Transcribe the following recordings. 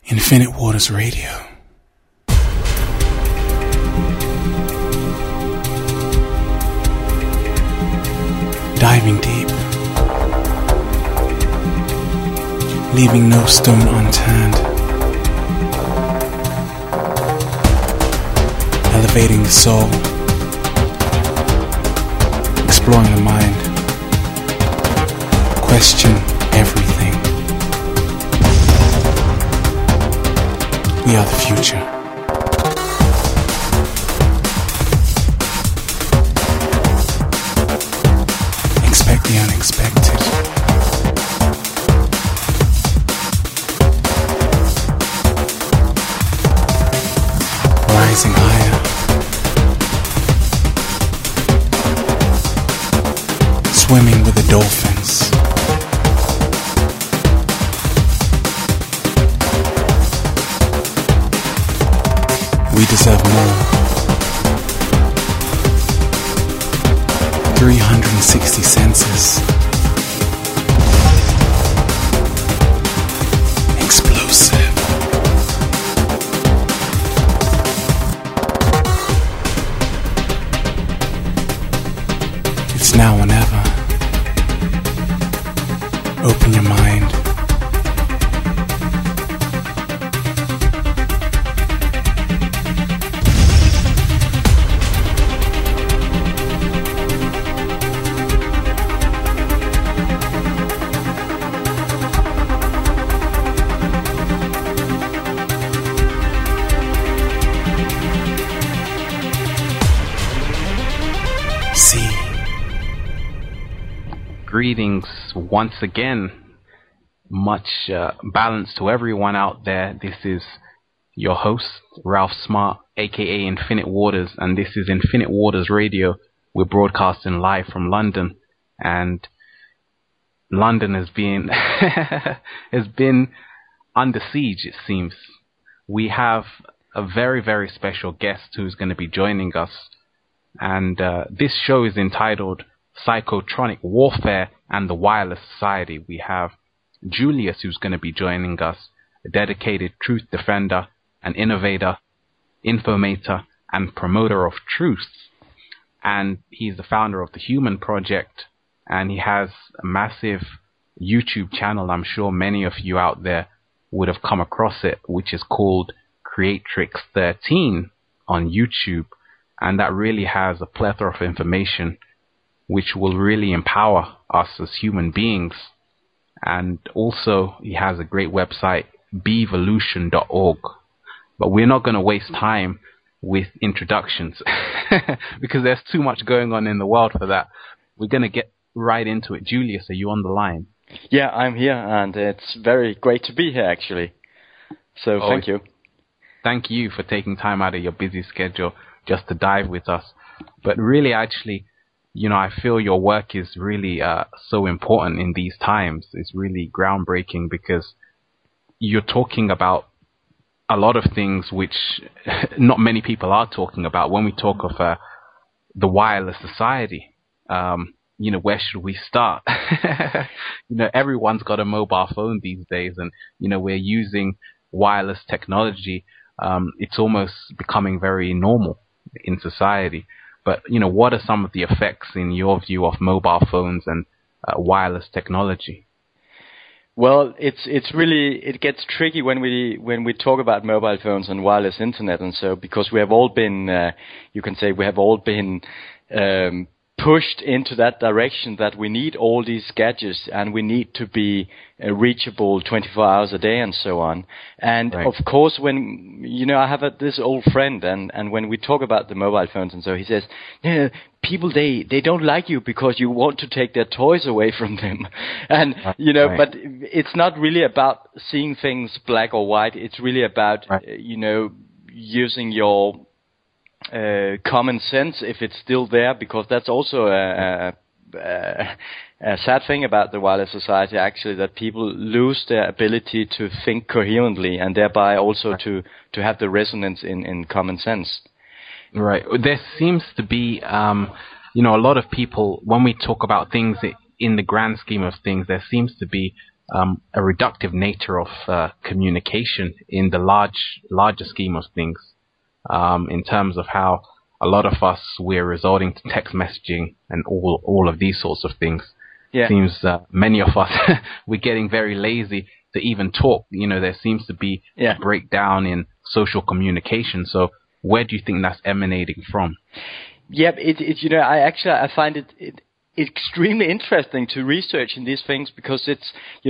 Infinite Waters Radio. Diving deep, leaving no stone unturned, elevating the soul, exploring the mind, question everything. We are the future. Expect the unexpected. Rising higher. Swimming with the dolphins. We deserve more. 360 senses. Explosive. It's now or never. Open your mind. Greetings once again. Much balance to everyone out there. This is your host, Ralph Smart, aka Infinite Waters, and this is Infinite Waters Radio. We're broadcasting live from London, and London has been has been under siege, it seems. We have a very, very special guest who's going to be joining us, and this show is entitled Psychotronic Warfare and the Wireless Society. We have Julius, who's going to be joining us, a dedicated truth defender, an innovator, informator, and promoter of truth. And he's the founder of the Human Project, and he has a massive YouTube channel. I'm sure many of you out there would have come across it, which is called Creatrix 13 on YouTube. And that really has a plethora of information which will really empower us as human beings. And also, he has a great website, bevolution.org. But we're not going to waste time with introductions because there's too much going on in the world for that. We're going to get right into it. Julius, are you on the line? Yeah, I'm here, and it's very great to be here, actually. So thank you. Thank you for taking time out of your busy schedule just to dive with us. But really, actually, you know, I feel your work is really so important in these times. It's really groundbreaking because you're talking about a lot of things which not many people are talking about. When we talk of the wireless society, you know, where should we start? You know, everyone's got a mobile phone these days, and, you know, we're using wireless technology. It's almost becoming very normal in society. But, you know, what are some of the effects, in your view, of mobile phones and wireless technology? Well, it gets tricky when we talk about mobile phones and wireless internet and so, because we have all been, you can say we have all been pushed into that direction that we need all these gadgets and we need to be reachable 24 hours a day and so on. And right. Of course, when, you know, I have this old friend and when we talk about the mobile phones and so, he says, yeah, people, they don't like you because you want to take their toys away from them. And, you know, right. But it's not really about seeing things black or white. It's really about, right. You know, using your common sense, if it's still there, because that's also a sad thing about the wireless society, actually, that people lose their ability to think coherently and thereby also to have the resonance in common sense. Right. There seems to be, you know, a lot of people, when we talk about things in the grand scheme of things, there seems to be a reductive nature of communication in the larger scheme of things, in terms of how a lot of us, we're resorting to text messaging and all of these sorts of things. Yeah. Seems many of us, we're getting very lazy to even talk. There seems to be a breakdown in social communication. So where do you think that's emanating from? Yeah, I find it extremely interesting to research in these things, because it's,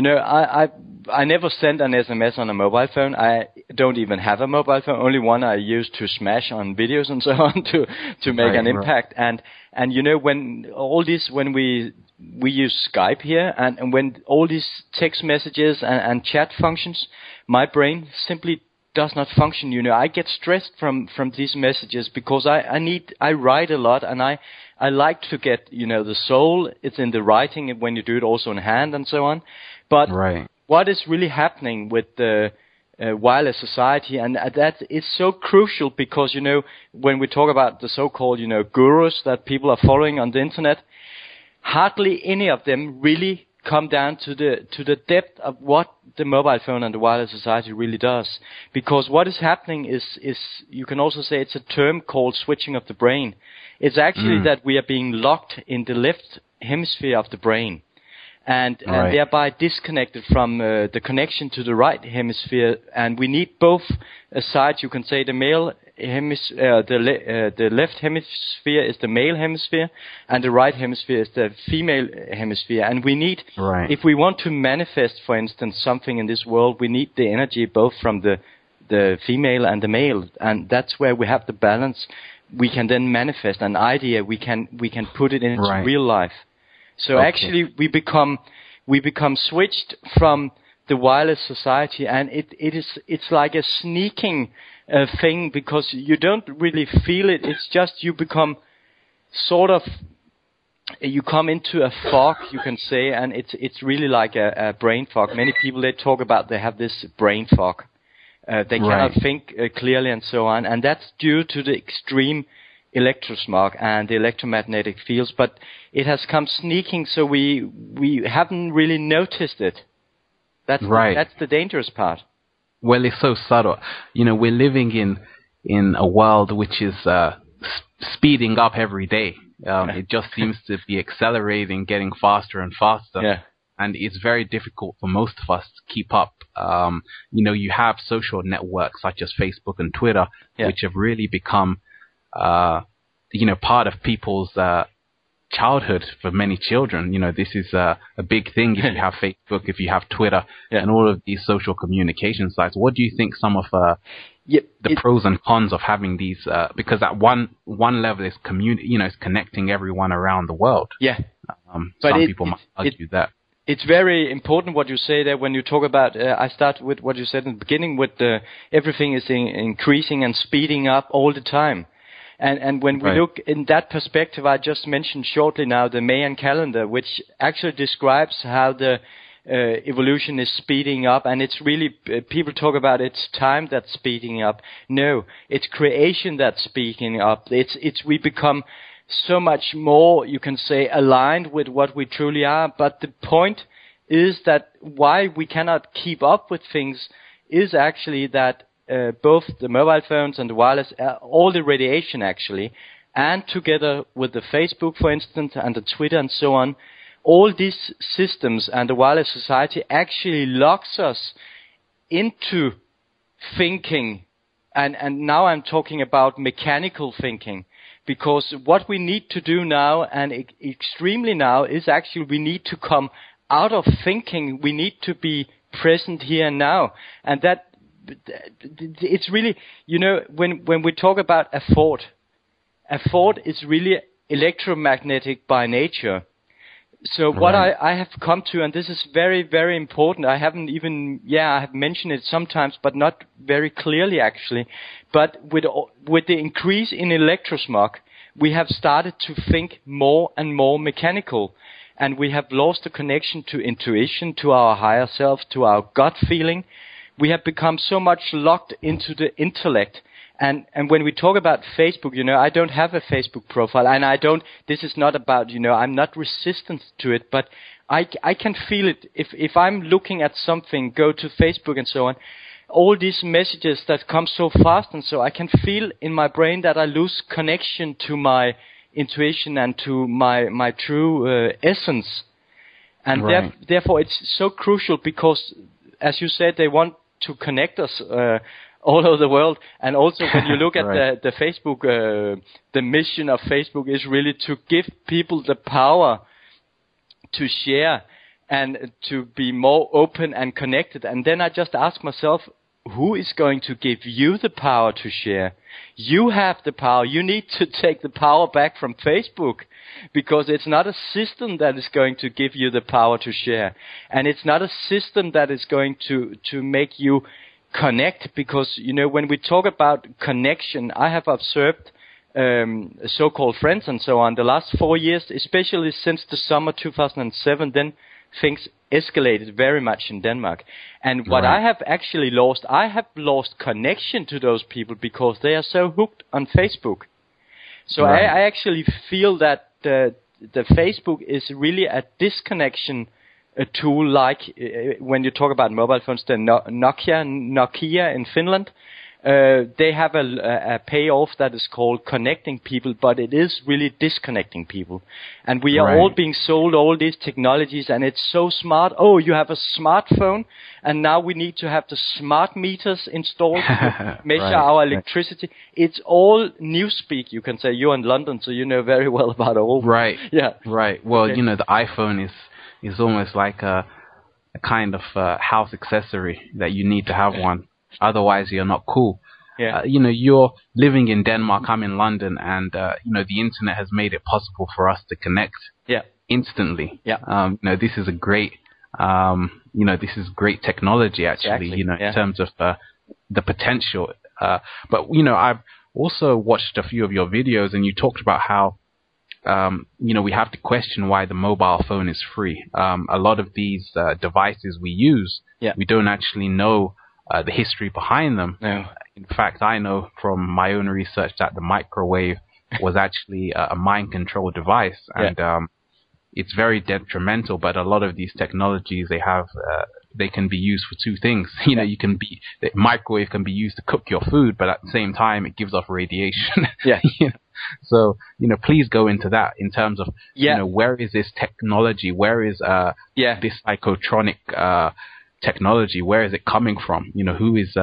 I never send an SMS on a mobile phone. I don't even have a mobile phone. Only one I use to smash on videos and so on to make an impact. And when all this, when we use Skype here, and when all these text messages and chat functions, my brain simply does not function. I get stressed from these messages, because I write a lot, and I like to get, the soul, it's in the writing, and when you do it also in hand and so on. But what is really happening with the wireless society, and that is so crucial, because, when we talk about the so-called, gurus that people are following on the internet, hardly any of them really come down to the depth of what the mobile phone and the wireless society really does. Because what is happening is you can also say it's a term called switching of the brain. It's actually that we are being locked in the left hemisphere of the brain, and thereby disconnected from the connection to the right hemisphere. And we need both sides. You can say the male hemisphere, the left hemisphere is the male hemisphere, and the right hemisphere is the female hemisphere. And we need, if we want to manifest, for instance, something in this world, we need the energy both from the female and the male, and that's where we have the balance. We can then manifest an idea. We can put it into real life. So actually, we become switched from the wireless society, and it's like a sneaking thing, because you don't really feel it. It's just you become you come into a fog, you can say, and it's really like a brain fog. Many people, they talk about they have this brain fog. They cannot think clearly and so on, and that's due to the extreme electrosmog and the electromagnetic fields. But it has come sneaking, so we haven't really noticed it. That's the dangerous part. Well, it's so subtle. We're living in a world which is speeding up every day. It just seems to be accelerating, getting faster and faster. Yeah. And it's very difficult for most of us to keep up. You have social networks such as Facebook and Twitter, which have really become, part of people's childhood for many children. This is a big thing if you have Facebook, if you have Twitter, and all of these social communication sites. What do you think some of the pros and cons of having these? Because at one level, it's it's connecting everyone around the world. Yeah. Some people might argue that. It's very important what you say there when you talk about, I start with what you said in the beginning, with everything is increasing and speeding up all the time. And when we look in that perspective, I just mentioned shortly now the Mayan calendar, which actually describes how the evolution is speeding up. And it's really, people talk about it's time that's speeding up. No, it's creation that's speeding up. We become so much more, you can say, aligned with what we truly are. But the point is that why we cannot keep up with things is actually that both the mobile phones and the wireless, all the radiation actually, and together with the Facebook, for instance, and the Twitter and so on, all these systems and the wireless society actually locks us into thinking. And now I'm talking about mechanical thinking. Because what we need to do now, and extremely now, is actually we need to come out of thinking. We need to be present here and now. And that, it's really, when we talk about a thought is really electromagnetic by nature. So what I have come to, and this is very, very important, I haven't even, I have mentioned it sometimes, but not very clearly actually, but with the increase in electrosmog, we have started to think more and more mechanical, and we have lost the connection to intuition, to our higher self, to our gut feeling. We have become so much locked into the intellect. And when we talk about Facebook, I don't have a Facebook profile, and this is not about, I'm not resistant to it, but I can feel it if I'm looking at something, go to Facebook and so on. All these messages that come so fast, and so I can feel in my brain that I lose connection to my intuition and to my true essence. And Right. therefore, it's so crucial because, as you said, they want to connect us all over the world. And also, when you look at Right. the Facebook, the mission of Facebook is really to give people the power to share and to be more open and connected. And then I just ask myself, who is going to give you the power to share? You have the power. You need to take the power back from Facebook, because it's not a system that is going to give you the power to share. And it's not a system that is going to make you connect, because, when we talk about connection, I have observed so-called friends and so on the last 4 years, especially since the summer 2007, then things escalated very much in Denmark. And what Right. I have actually lost, I have lost connection to those people because they are so hooked on Facebook. So Right. I actually feel that the Facebook is really a disconnection tool, like when you talk about mobile phones, the Nokia in Finland. They have a payoff that is called connecting people, but it is really disconnecting people. And we are Right. all being sold all these technologies, and it's so smart. Oh, you have a smartphone, and now we need to have the smart meters installed to measure Right. our electricity. It's all newspeak, you can say. You're in London, so you know very well about all. Right. Yeah. Right. Well, Okay. the iPhone is almost like a kind of house accessory that you need to have one. Otherwise, you're not cool. Yeah. You're living in Denmark. I'm in London, and the internet has made it possible for us to connect Yeah. instantly. Yeah. This is a great, this is great technology actually. Exactly, yeah. In terms of the potential. But I've also watched a few of your videos, and you talked about how we have to question why the mobile phone is free. A lot of these devices we use, Yeah. we don't actually know the history behind them. No. In fact, I know from my own research that the microwave was actually a mind-control device, and it's very detrimental. But a lot of these technologies, they can be used for two things. The microwave can be used to cook your food, but at the same time, it gives off radiation. Yeah. So, please go into that in terms of, Yeah. where is this technology? Where is Yeah. this psychotronic technology? Where is it coming from? Who is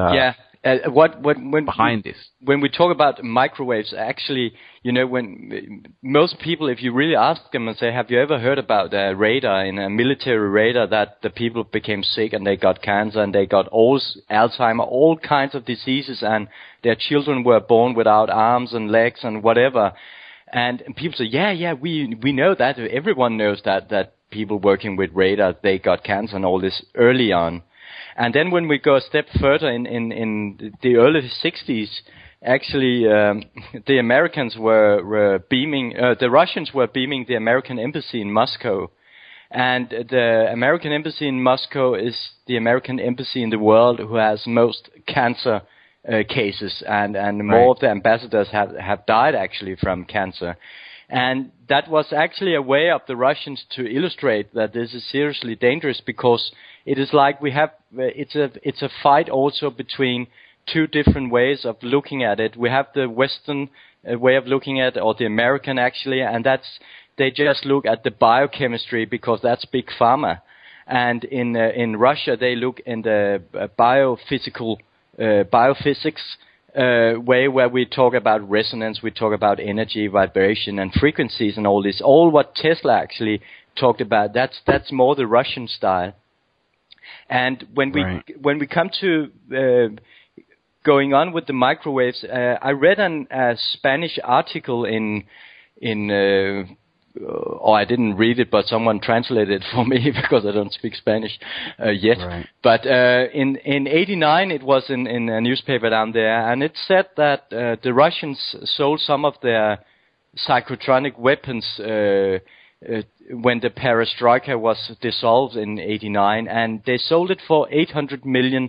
When behind this? When we talk about microwaves, actually, when most people, if you really ask them and say, have you ever heard about a radar, in a military radar, that the people became sick and they got cancer and they got Alzheimer, all kinds of diseases, and their children were born without arms and legs and whatever. And people say, yeah, we know that. Everyone knows that people working with radar, they got cancer and all this early on. And then when we go a step further in the early 60s, actually, the Americans were beaming, the Russians were beaming the American embassy in Moscow. And the American embassy in Moscow is the American embassy in the world who has most cancer cases, and more of the ambassadors have died actually from cancer. And that was actually a way of the Russians to illustrate that this is seriously dangerous, because it is like we have, it's a fight also between two different ways of looking at it. We have the Western way of looking at it, or the American actually, and they just look at the biochemistry because that's big pharma. And in Russia, they look in the biophysics way, where we talk about resonance, we talk about energy, vibration, and frequencies, and all this. All what Tesla actually talked about. That's more the Russian style. And when we come to going on with the microwaves, I read a Spanish article or I didn't read it, but someone translated it for me because I don't speak Spanish yet. Right. But in '89, it was in a newspaper down there, and it said that the Russians sold some of their psychotronic weapons when the perestroika was dissolved in '89, and they sold it for $800 million.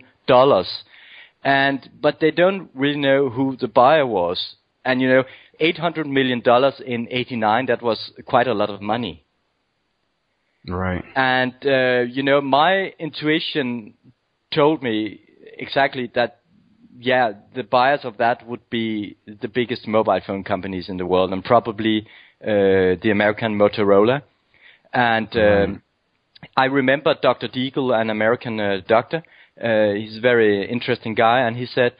But they don't really know who the buyer was. And $800 million in '89, that was quite a lot of money. Right. And, my intuition told me exactly that, the buyers of that would be the biggest mobile phone companies in the world, and probably the American Motorola. And I remember Dr. Deagle, an American doctor. He's a very interesting guy, and he said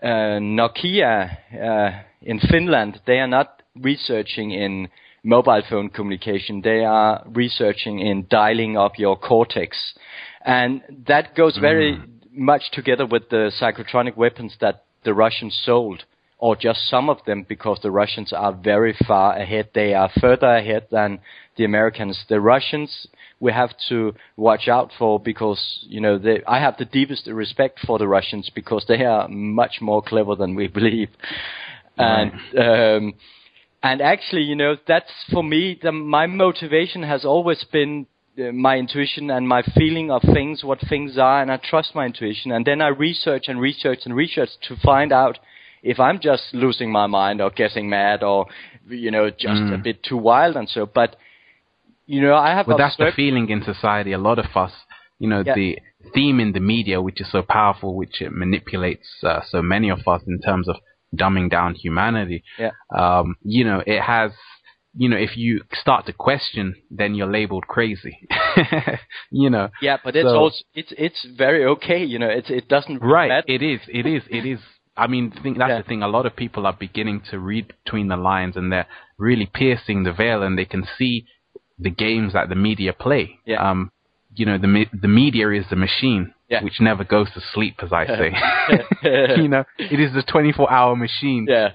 Nokia in Finland, they are not researching in mobile phone communication. They are researching in dialing up your cortex. And that goes very much together with the psychotronic weapons that the Russians sold, or just some of them, because the Russians are very far ahead. They are further ahead than the Americans. The Russians we have to watch out for, because, I have the deepest respect for the Russians, because they are much more clever than we believe. Right. And actually, that's for me, my motivation has always been my intuition and my feeling of things, what things are, and I trust my intuition. And then I research to find out if I'm just losing my mind or getting mad or, just a bit too wild and so. But, I have... But that's the feeling in society. A lot of us, the theme in the media, which is so powerful, which it manipulates so many of us in terms of dumbing down humanity. Yeah. It has, if you start to question, then you're labeled crazy. Yeah, but it's also it's very okay. It doesn't matter. It is. I mean, that's the thing. A lot of people are beginning to read between the lines, and they're really piercing the veil, and they can see the games that the media play. Yeah. The media is the machine, which never goes to sleep, as I say. It is the 24-hour machine. Yeah.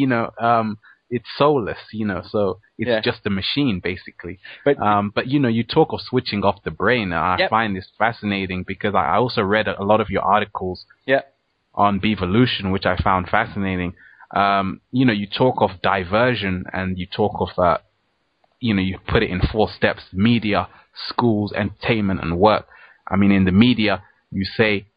It's soulless, so it's just a machine, basically. But you talk of switching off the brain, and I find this fascinating, because I also read a lot of your articles on Bevolution, which I found fascinating. You talk of diversion, and you talk of, you put it in 4 steps: media, schools, entertainment, and work. I mean, in the media, you say,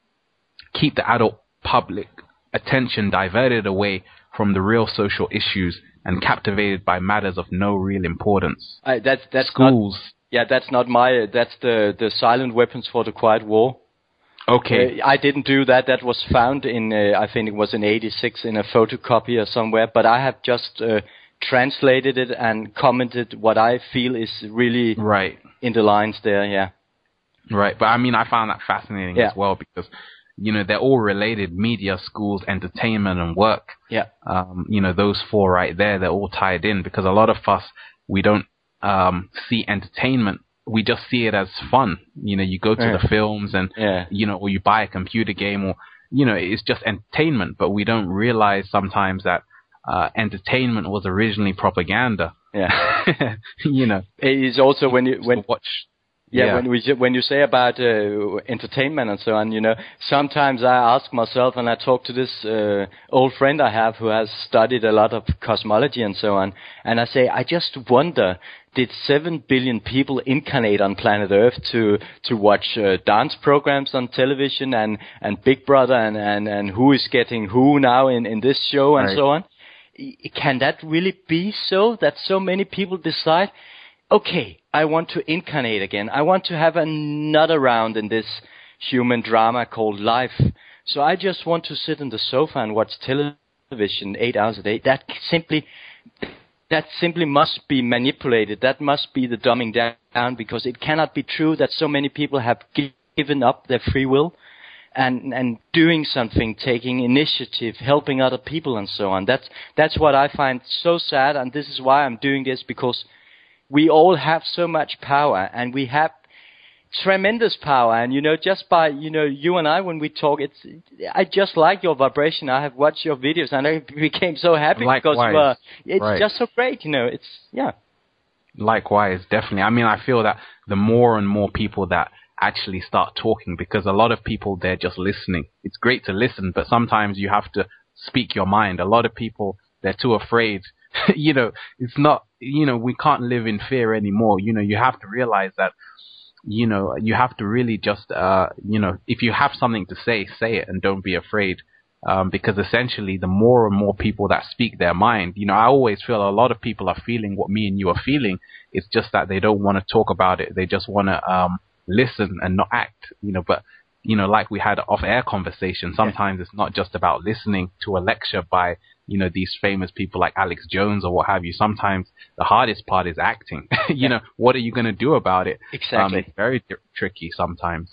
keep the adult public attention diverted away from the real social issues and captivated by matters of no real importance. That's schools. That's not my. That's the silent weapons for the quiet war. Okay. I didn't do that. That was found in, I think it was in '86 in a photocopy or somewhere. But I have just translated it and commented what I feel is really in the lines there. Yeah. Right. But I mean, I found that fascinating as well, because they're all related: media, schools, entertainment, and work. Yeah. Those 4 right there, they're all tied in, because a lot of us, we don't see entertainment. We just see it as fun. You go to the films and, or you buy a computer game, or, it's just entertainment. But we don't realize sometimes that entertainment was originally propaganda. Yeah. It is also when you watch. Yeah, when you say about entertainment and so on, sometimes I ask myself, and I talk to this old friend I have who has studied a lot of cosmology and so on, and I say, I just wonder, did 7 billion people incarnate on planet Earth to watch dance programs on television and Big Brother and who is getting who now in this show and so on? Can that really be so, that so many people decide, okay, I want to incarnate again. I want to have another round in this human drama called life. So I just want to sit on the sofa and watch television 8 hours a day. That simply must be manipulated. That must be the dumbing down, because it cannot be true that so many people have given up their free will and doing something, taking initiative, helping other people and so on. That's what I find so sad, and this is why I'm doing this, because we all have so much power, and we have tremendous power. And, just by, you and I, when we talk, I just like your vibration. I have watched your videos, and I became so happy. Likewise. Because it's just so great, Likewise, definitely. I mean, I feel that the more and more people that actually start talking, because a lot of people, they're just listening. It's great to listen, but sometimes you have to speak your mind. A lot of people, they're too afraid. It's not, we can't live in fear anymore. You have to realize that, you have to really just, if you have something to say it, and don't be afraid. because essentially the more and more people that speak their mind, I always feel a lot of people are feeling what me and you are feeling. It's just that they don't want to talk about it. They just want to listen and not act, but like we had off-air conversation, sometimes it's not just about listening to a lecture by, these famous people like Alex Jones or what have you. Sometimes the hardest part is acting. What are you going to do about it? Exactly. It's very tricky sometimes.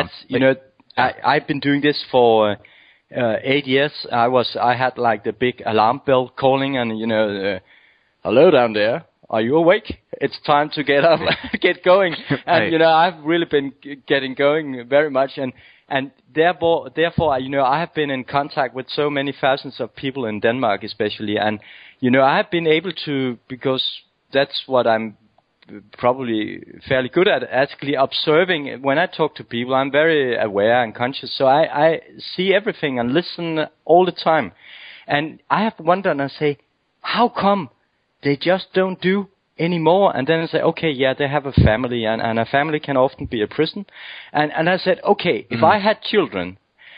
I've been doing this for 8 years. I had like the big alarm bell calling and, hello down there. Are you awake? It's time to get up, get going. And, I've really been getting going very much. And therefore, I have been in contact with so many thousands of people in Denmark, especially. And, I have been able to, because that's what I'm probably fairly good at, actually observing. When I talk to people, I'm very aware and conscious. So I see everything and listen all the time. And I have wondered and I say, how come they just don't do anymore? And then I say, okay, yeah, they have a family, and a family can often be a prison. And I said, okay, if I had children,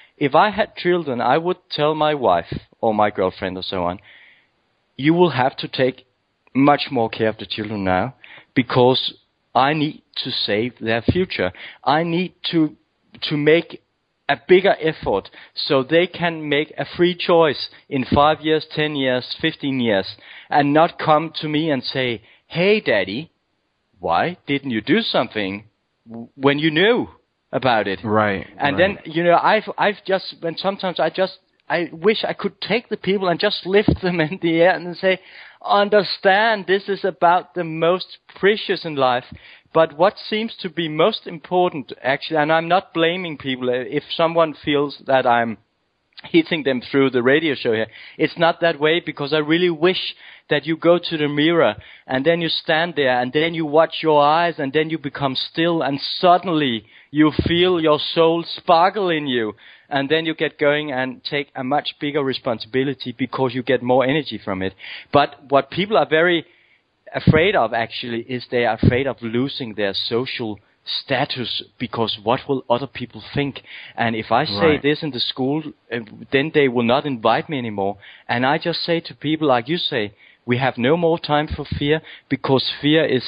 I would tell my wife or my girlfriend or so on, you will have to take much more care of the children now, because I need to save their future. I need to make a bigger effort so they can make a free choice in 5 years, 10 years, 15 years, and not come to me and say, hey, Daddy, why didn't you do something when you knew about it? Right. And then, I've just, when sometimes I wish I could take the people and just lift them in the air and say, understand, this is about the most precious in life. But what seems to be most important, actually, and I'm not blaming people if someone feels that I'm hitting them through the radio show here. It's not that way, because I really wish that you go to the mirror and then you stand there and then you watch your eyes and then you become still and suddenly you feel your soul sparkle in you, and then you get going and take a much bigger responsibility because you get more energy from it. But what people are very afraid of, actually, is they are afraid of losing their social status, because what will other people think? And if I say this in the school, then they will not invite me anymore. And I just say to people, like you say, we have no more time for fear, because fear is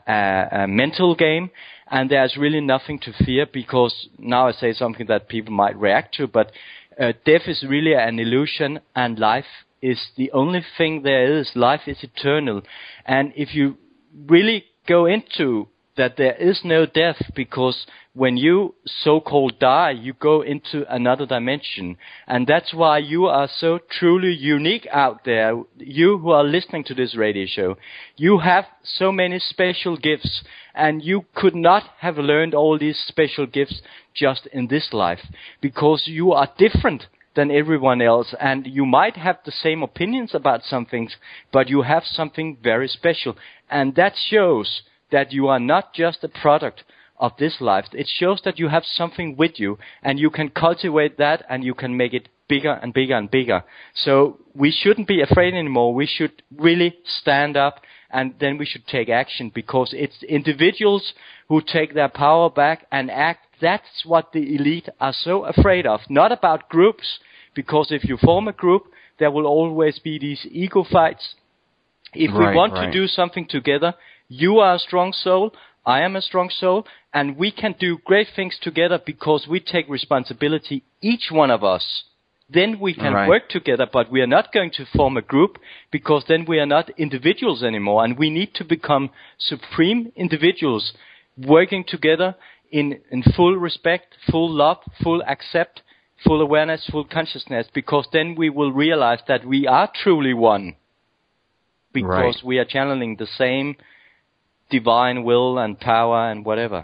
a mental game, and there's really nothing to fear, because now I say something that people might react to, but death is really an illusion, and life is the only thing there is. Life is eternal. And if you really go into that, there is no death, because when you so-called die, you go into another dimension. And that's why you are so truly unique out there. You who are listening to this radio show, you have so many special gifts, and you could not have learned all these special gifts just in this life, because you are different than everyone else, and you might have the same opinions about some things, but you have something very special. And that shows that you are not just a product of this life. It shows that you have something with you, and you can cultivate that, and you can make it bigger and bigger and bigger. So we shouldn't be afraid anymore. We should really stand up, and then we should take action, because it's individuals who take their power back and act. That's what the elite are so afraid of. Not about groups, because if you form a group, there will always be these ego fights. If we want to do something together, you are a strong soul, I am a strong soul, and we can do great things together because we take responsibility, each one of us. Then we can work together, but we are not going to form a group, because then we are not individuals anymore, and we need to become supreme individuals working together in full respect, full love, full accept, full awareness, full consciousness, because then we will realize that we are truly one, because we are channeling the same divine will and power and whatever.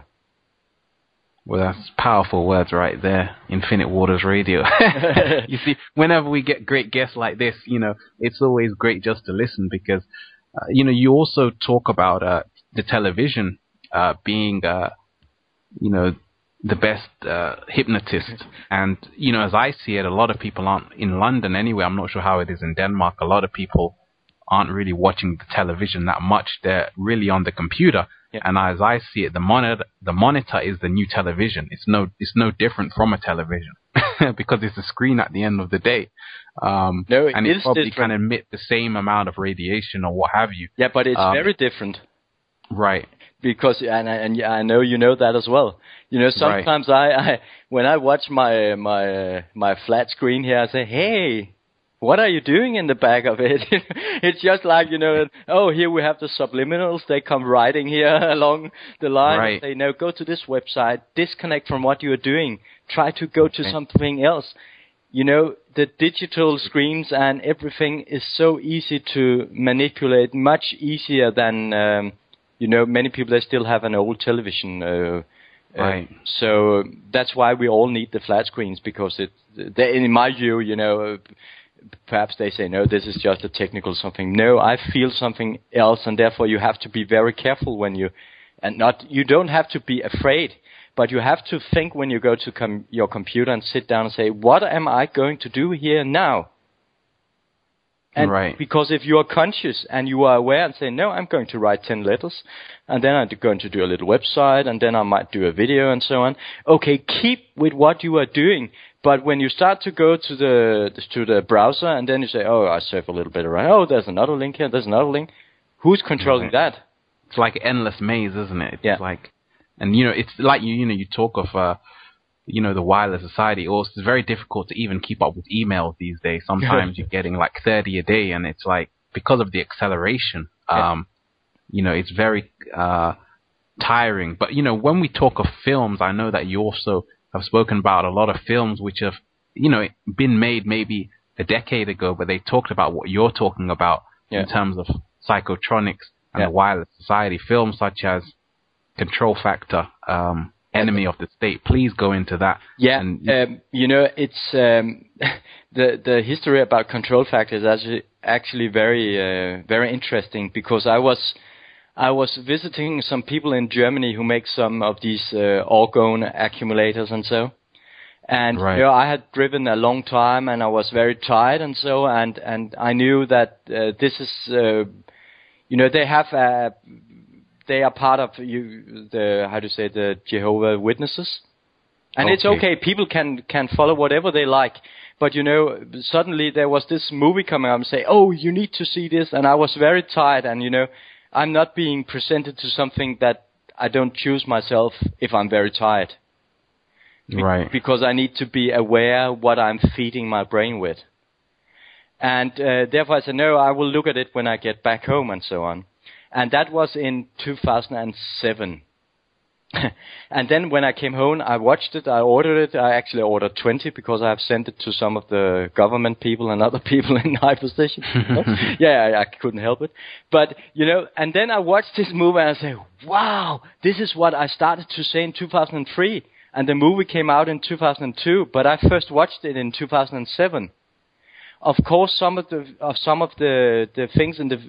Well, that's powerful words right there. Infinite Waters Radio. You see, whenever we get great guests like this, it's always great just to listen, because, you also talk about the television being, the best hypnotist. And, as I see it, a lot of people aren't in London anyway. I'm not sure how it is in Denmark. A lot of people aren't really watching the television that much. They're really on the computer. Yeah. And as I see it, the monitor is the new television. It's no different from a television. because it's a screen at the end of the day. No, and it probably different. can emit the same amount of radiation or what have you. Yeah, but it's very different. Right. Because and I know you know that as well. You know, sometimes I when I watch my flat screen here, I say, hey, what are you doing in the back of it? It's just like, you know, oh, here we have the subliminals. They come riding here along the line. Right. And say, no, go to this website. Disconnect from what you are doing. Try to go to something else. You know, the digital screens and everything is so easy to manipulate, much easier than, you know, many people, they still have an old television. Right. So that's why we all need the flat screens, because in my view, you know, perhaps they say, no, this is just a technical something. No, I feel something else, and therefore you have to be very careful when you don't have to be afraid, but you have to think when you go to your computer and sit down and say, what am I going to do here now? And right. Because if you are conscious and you are aware and say, no, I'm going to write 10 letters, and then I'm going to do a little website, and then I might do a video and so on. Okay, keep with what you are doing. But when you start to go to the browser and then you say, oh, I surf a little bit around. Oh, there's another link here. There's another link. Who's controlling that? It's like an endless maze, isn't it? Yeah. It's like, and you know, it's like you talk of, you know, the wireless society. Or it's very difficult to even keep up with emails these days. Sometimes you're getting like 30 a day, and it's like because of the acceleration. You know, it's very tiring. But you know, when we talk of films, I know that you also have spoken about a lot of films which have, you know, been made maybe a decade ago, but they talked about what you're talking about in terms of psychotronics and the wireless society. Films such as Control Factor, Enemy of the State. Please go into that. Yeah, you know, it's the history about Control Factor is actually very very interesting, because I was visiting some people in Germany who make some of these orgone accumulators and so. And right. you know, I had driven a long time and I was very tired and so, and I knew that this is, you know, they are part of the Jehovah's Witnesses. And it's okay, people can follow whatever they like. But you know, suddenly there was this movie coming up and say, oh, you need to see this. And I was very tired, and you know, I'm not being presented to something that I don't choose myself if I'm very tired. Right. Because I need to be aware what I'm feeding my brain with. And therefore I said, no, I will look at it when I get back home and so on. And that was in 2007. And then when I came home, I watched it, I ordered it. I actually ordered 20 because I have sent it to some of the government people and other people in high positions. I couldn't help it. But, you know, and then I watched this movie and I said, wow, this is what I started to say in 2003. And the movie came out in 2002, but I first watched it in 2007. Of course, some of the things in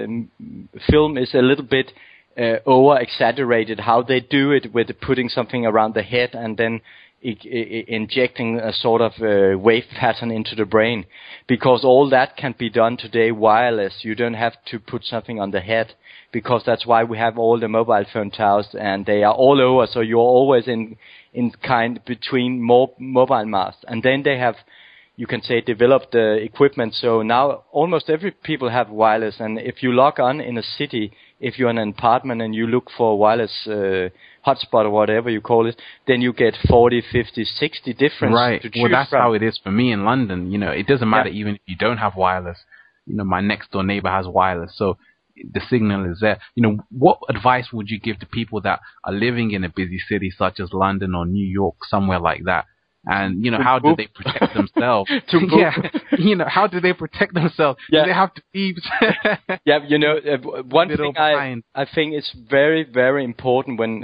the film is a little bit over-exaggerated, how they do it with putting something around the head and then injecting a sort of wave pattern into the brain. Because all that can be done today wireless. You don't have to put something on the head, because that's why we have all the mobile phone towers, and they are all over, so you're always in kind between more mobile masts. And then they have, you can say, developed the equipment, so now almost every people have wireless. And if you log on in a city, if you're in an apartment and you look for a wireless hotspot or whatever you call it, then you get 40, 50, 60 different right. to choose Well, that's from. how it is for me in London. You know, it doesn't matter even if you don't have wireless. You know, my next door neighbor has wireless, so the signal is there. You know, what advice would you give to people that are living in a busy city such as London or New York, somewhere like that? And, you know, how do they protect themselves? You know, how do they protect themselves? Do they have to be... Yeah, you know, one thing I think is very, very important when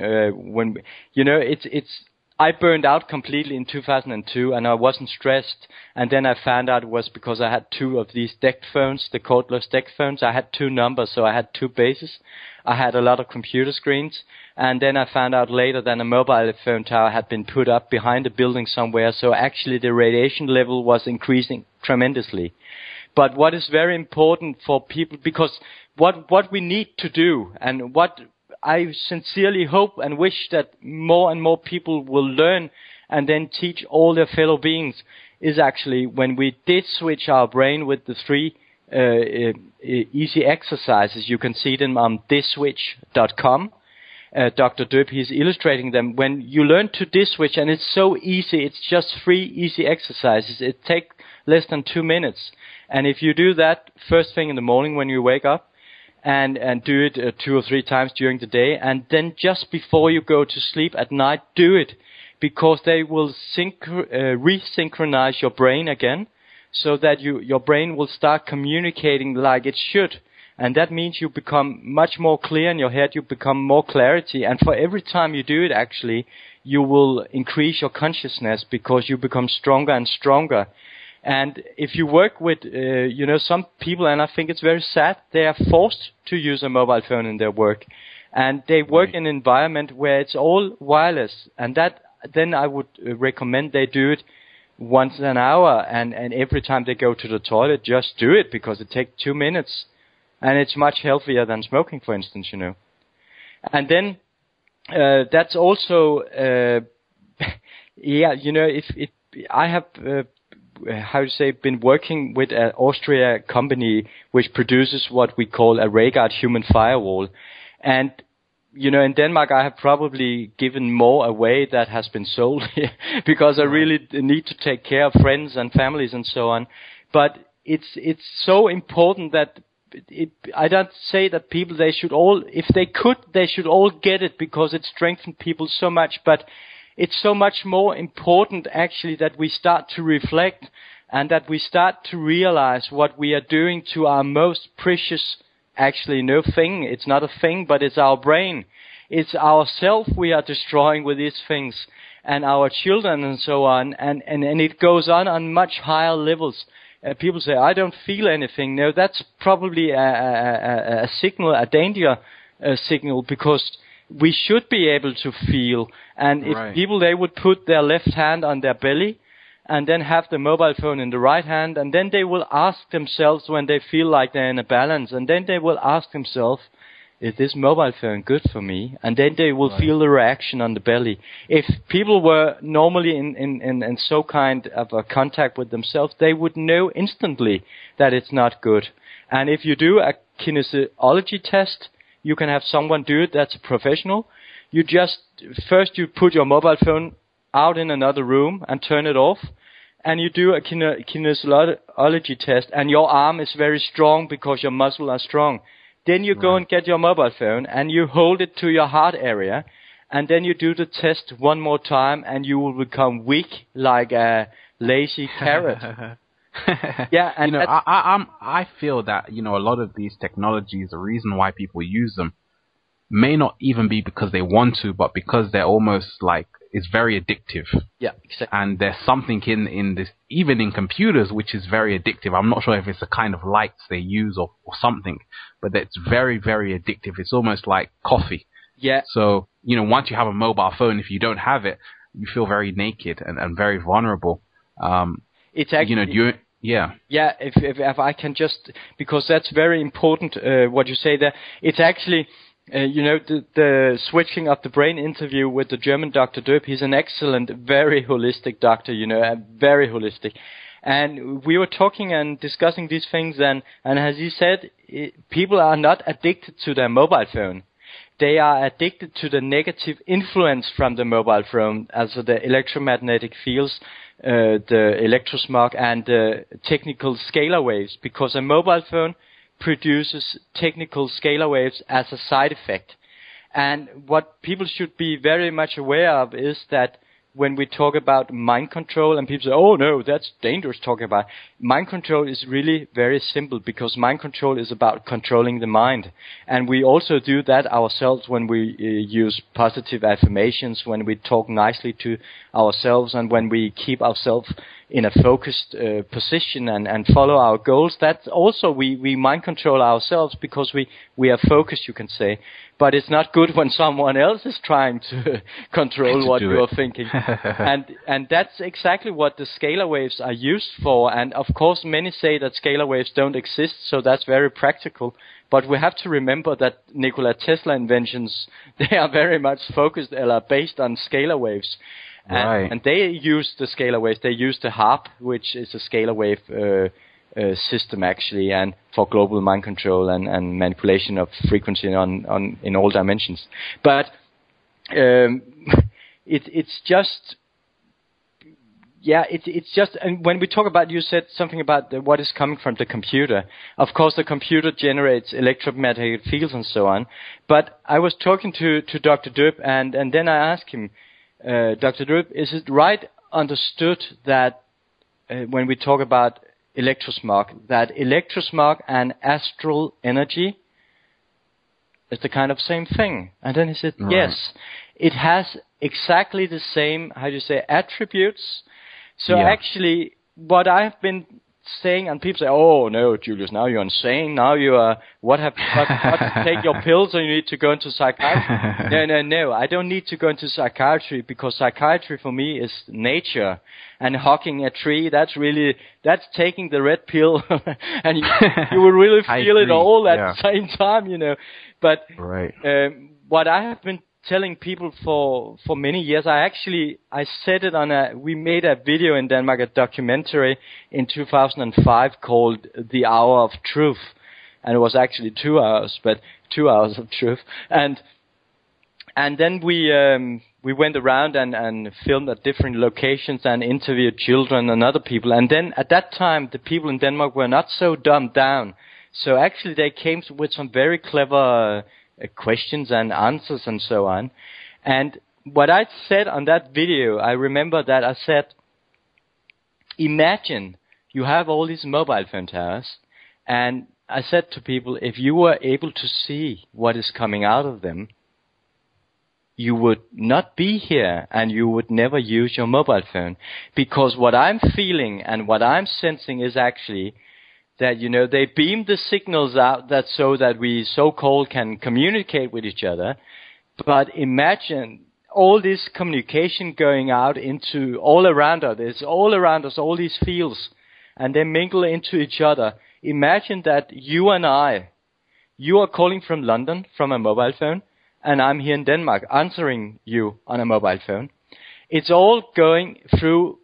you know, I burned out completely in 2002 and I wasn't stressed. And then I found out it was because I had two of these DECT phones, the cordless DECT phones. I had two numbers, so I had two bases. I had a lot of computer screens. And then I found out later that a mobile phone tower had been put up behind a building somewhere. So actually the radiation level was increasing tremendously. But what is very important for people, because what we need to do, and what I sincerely hope and wish that more and more people will learn and then teach all their fellow beings is actually when we did switch our brain with the 3 easy exercises. You can see them on disswitch.com. Dr. Döp, he's illustrating them. When you learn to disswitch, and it's so easy, it's just 3 easy exercises. It takes less than 2 minutes. And if you do that first thing in the morning when you wake up, and do it 2 or 3 times during the day, and then just before you go to sleep at night, do it, because they will resynchronize your brain again, so that your brain will start communicating like it should. And that means you become much more clear in your head, you become more clarity, and for every time you do it, actually, you will increase your consciousness because you become stronger and stronger. And if you work with, some people, and I think it's very sad, they are forced to use a mobile phone in their work. And they work in an environment where it's all wireless. And then I would recommend they do it once an hour. And every time they go to the toilet, just do it, because it takes 2 minutes. And it's much healthier than smoking, for instance, And then that's also, if I have... been working with an Austria company which produces what we call a Rayguard human firewall. And, in Denmark I have probably given more away that has been sold because I really need to take care of friends and families and so on. But it's so important that I don't say that people, they should all, if they could, they should all get it because it strengthens people so much. But it's so much more important, actually, that we start to reflect and that we start to realize what we are doing to our most precious, actually, thing. It's not a thing, but it's our brain. It's ourself we are destroying with these things, and our children and so on. And it goes on much higher levels. People say, I don't feel anything. No, that's probably a signal, a danger signal, because we should be able to feel. And if people, they would put their left hand on their belly and then have the mobile phone in the right hand, and then they will ask themselves when they feel like they're in a balance, and then they will ask themselves, is this mobile phone good for me? And then they will feel the reaction on the belly. If people were normally in so kind of a contact with themselves, they would know instantly that it's not good. And if you do a kinesiology test, you can have someone do it that's a professional. You just, first you put your mobile phone out in another room and turn it off, and you do a kinesiology test, and your arm is very strong because your muscles are strong. Then you go and get your mobile phone, and you hold it to your heart area, and then you do the test one more time, and you will become weak like a lazy carrot. Yeah, and I feel that a lot of these technologies, the reason why people use them may not even be because they want to, but because they're almost like it's very addictive. Yeah, exactly. And there's something in this, even in computers, which is very addictive. I'm not sure if it's the kind of lights they use or something, but it's very, very addictive. It's almost like coffee. Yeah. So once you have a mobile phone, if you don't have it, you feel very naked and very vulnerable. It's actually, Yeah. If I can just, because that's very important, what you say there. It's actually, the switching of the brain interview with the German Dr. Döp. He's an excellent, very holistic doctor, very holistic. And we were talking and discussing these things, and as he said, people are not addicted to their mobile phone. They are addicted to the negative influence from the mobile phone, also the electromagnetic fields, the electrosmog, and the technical scalar waves, because a mobile phone produces technical scalar waves as a side effect. And what people should be very much aware of is that when we talk about mind control, and people say, oh no, that's dangerous talking about. Mind control is really very simple, because mind control is about controlling the mind. And we also do that ourselves when we use positive affirmations, when we talk nicely to ourselves, and when we keep ourselves in a focused position and follow our goals. That's also, we mind control ourselves because we are focused, you can say. But it's not good when someone else is trying to control what you are thinking. And that's exactly what the scalar waves are used for. And of course, many say that scalar waves don't exist, so that's very practical. But we have to remember that Nikola Tesla inventions, they are very much focused, based on scalar waves. And they use the scalar waves. They use the HARP, which is a scalar wave system actually, and for global mind control and manipulation of frequency in all dimensions. But it's just. Yeah, it's just, and when we talk about, you said something about what is coming from the computer. Of course, the computer generates electromagnetic fields and so on. But I was talking to Dr. Döb, and then I asked him, Dr. Döb, is it right understood that when we talk about electrosmog, that electrosmog and astral energy is the kind of same thing? And then he said, yes, it has exactly the same, attributes. So actually, what I've been saying, and people say, "Oh no, Julius, now you're insane. Now you are what to take your pills, or you need to go into psychiatry." No. I don't need to go into psychiatry, because psychiatry for me is nature, and hugging a tree. That's taking the red pill, and you will really feel it all at the same time, But what I have been telling people for many years, I said it we made a video in Denmark, a documentary in 2005 called The Hour of Truth, and it was actually 2 hours, but 2 hours of truth, and then we went around and filmed at different locations and interviewed children and other people, and then at that time the people in Denmark were not so dumbed down, so actually they came with some very clever questions and answers and so on. And what I said on that video, I remember that I said, imagine you have all these mobile phone towers, and I said to people, if you were able to see what is coming out of them, you would not be here and you would never use your mobile phone. Because what I'm feeling and what I'm sensing is actually that, they beam the signals out so that we so-called can communicate with each other. But imagine all this communication going out into all around us, all these fields, and they mingle into each other. Imagine that you are calling from London from a mobile phone, and I'm here in Denmark answering you on a mobile phone. It's all going through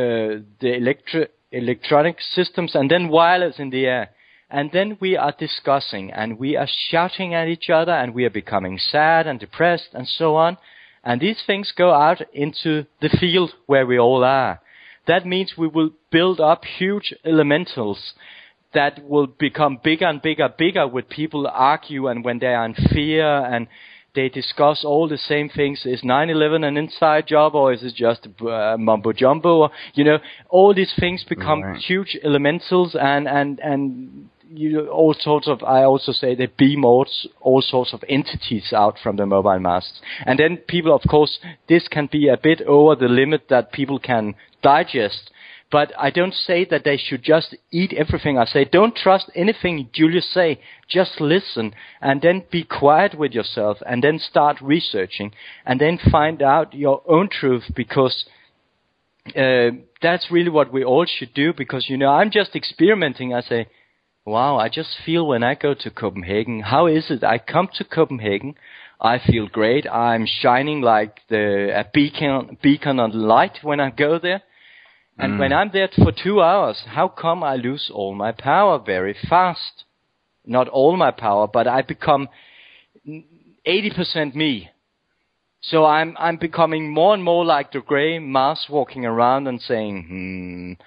the electronic systems and then wireless in the air. And then we are discussing and we are shouting at each other and we are becoming sad and depressed and so on. And these things go out into the field where we all are. That means we will build up huge elementals that will become bigger and bigger with people argue, and when they are in fear and they discuss all the same things. Is 9/11 an inside job, or is it just mumbo jumbo? All these things become huge elementals, and all sorts of. I also say they beam all sorts of entities out from the mobile masts, and then people, of course, this can be a bit over the limit that people can digest. But I don't say that they should just eat everything. I say, don't trust anything Julius say. Just listen, and then be quiet with yourself, and then start researching, and then find out your own truth, because that's really what we all should do. Because, I'm just experimenting. I say, wow, I just feel when I go to Copenhagen, how is it? I come to Copenhagen, I feel great. I'm shining like a beacon on light when I go there. And when I'm there for 2 hours, how come I lose all my power very fast? Not all my power, but I become 80% me. So I'm becoming more and more like the gray mouse walking around and saying,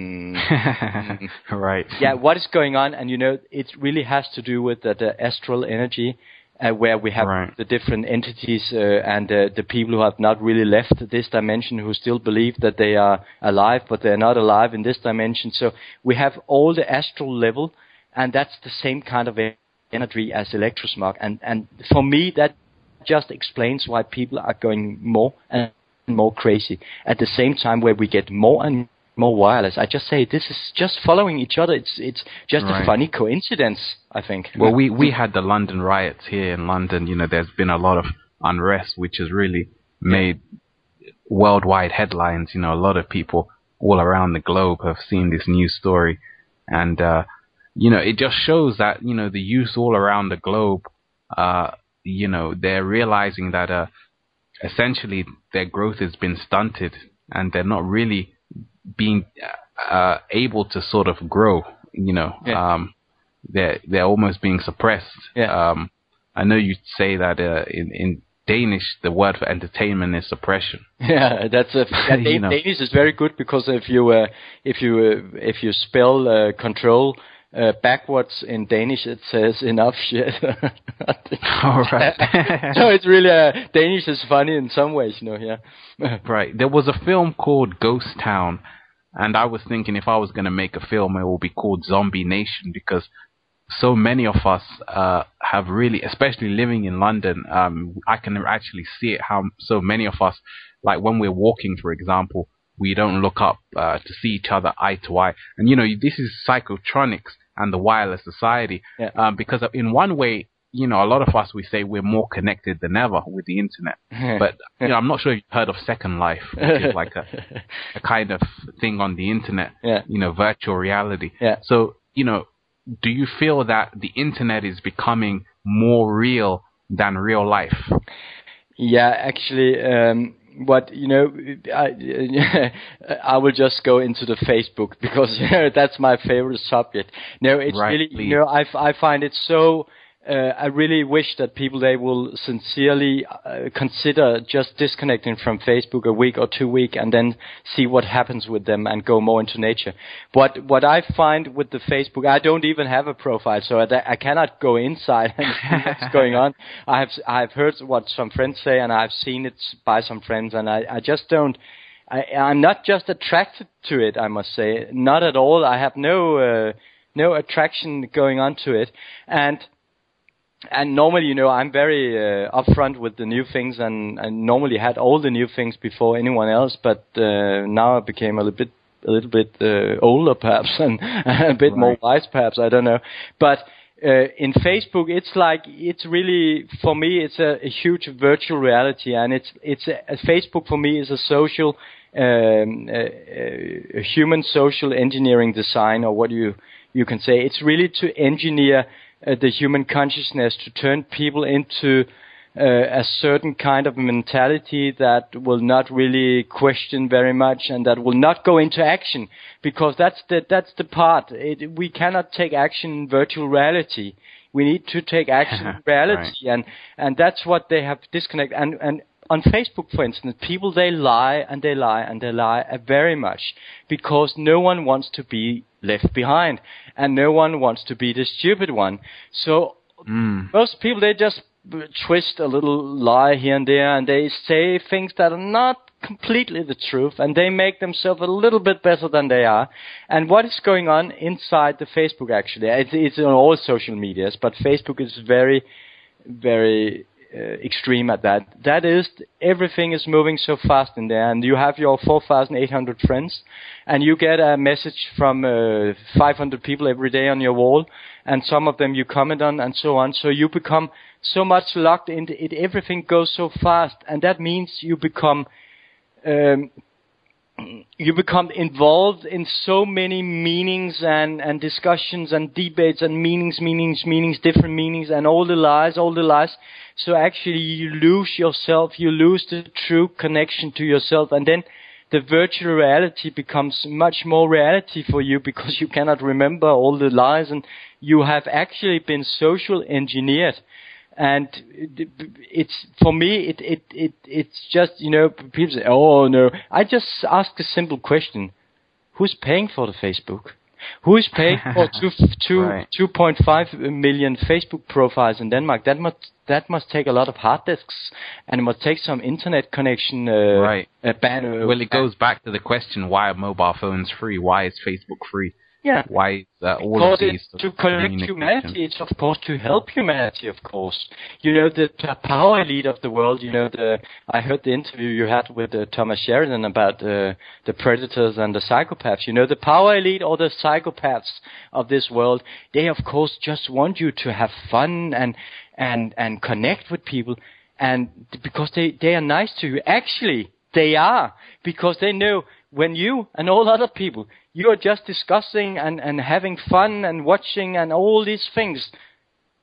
Right. Yeah, what is going on? And, it really has to do with the astral energy. Where we have the different entities and the people who have not really left this dimension, who still believe that they are alive, but they're not alive in this dimension. So we have all the astral level, and that's the same kind of energy as electrosmog. And for me, that just explains why people are going more and more crazy. At the same time, where we get more and more wireless. I just say this is just following each other. It's just a funny coincidence, I think. Well, we had the London riots here in London. There's been a lot of unrest, which has really made worldwide headlines. A lot of people all around the globe have seen this news story, and it just shows that the youth all around the globe, they're realizing that essentially their growth has been stunted, and they're not really being able to sort of grow. They're almost being suppressed. I know you say that in Danish the word for entertainment is suppression. Yeah, that's Danish is very good, because if you spell control backwards in Danish, it says enough shit. All right. So it's really Danish is funny in some ways, Yeah. Right. There was a film called Ghost Town, and I was thinking if I was going to make a film, it will be called Zombie Nation, because so many of us have really, especially living in London, I can actually see it, how so many of us, like when we're walking, for example, we don't look up to see each other eye to eye. And, this is psychotronics and the wireless society. Because in one way, a lot of us, we say we're more connected than ever with the internet. But, I'm not sure if you've heard of Second Life, which is like a kind of thing on the internet, virtual reality. So, do you feel that the internet is becoming more real than real life? Yeah, actually, I will just go into the Facebook, because that's my favorite subject. No, it's really, please. I find it so. I really wish that people, they will sincerely consider just disconnecting from Facebook a week or 2 weeks, and then see what happens with them and go more into nature. What I find with the Facebook, I don't even have a profile, so I cannot go inside and see what's going on. I've heard what some friends say, and I've seen it by some friends, and I just don't. I'm not just attracted to it, I must say, not at all. I have no attraction going on to it, and normally, I'm very upfront with the new things, and normally had all the new things before anyone else. But now I became a little bit older, perhaps, and a bit more wise, perhaps. I don't know. But in Facebook, it's really, for me, it's a huge virtual reality, and Facebook for me is a social, a human social engineering design, or what you can say. It's really to engineer the human consciousness, to turn people into a certain kind of mentality that will not really question very much, and that will not go into action, because that's the part. We cannot take action in virtual reality. We need to take action in reality, and that's what they have disconnected. And on Facebook, for instance, people, they lie and they lie and they lie very much, because no one wants to be left behind, and no one wants to be the stupid one. So most people, they just twist a little lie here and there, and they say things that are not completely the truth, and they make themselves a little bit better than they are. And what is going on inside the Facebook, actually, it's on all social medias, but Facebook is very, very extreme at that. That is, everything is moving so fast in there, and you have your 4,800 friends, and you get a message from 500 people every day on your wall, and some of them you comment on, and so on. So you become so much locked into it. Everything goes so fast, and that means you become involved in so many meanings and discussions and debates and meanings, different meanings, and all the lies. So actually you lose yourself, you lose the true connection to yourself, and then the virtual reality becomes much more reality for you, because you cannot remember all the lies, and you have actually been social engineered. And it's, for me, it's just, people say, oh no. I just ask a simple question: who's paying for the Facebook? Who is paying for 2.5 million Facebook profiles in Denmark? That must take a lot of hard disks, and it must take some internet connection. Well, it goes back to the question: why are mobile phones free? Why is Facebook free? Yeah. Why is all of these? To connect humanity, it's of course to help humanity, of course. The power elite of the world, I heard the interview you had with Thomas Sheridan about the predators and the psychopaths. The power elite, or the psychopaths of this world, they of course just want you to have fun and connect with people, and because they are nice to you. Actually, they are, because they know when you and all other people, you are just discussing and having fun and watching and all these things,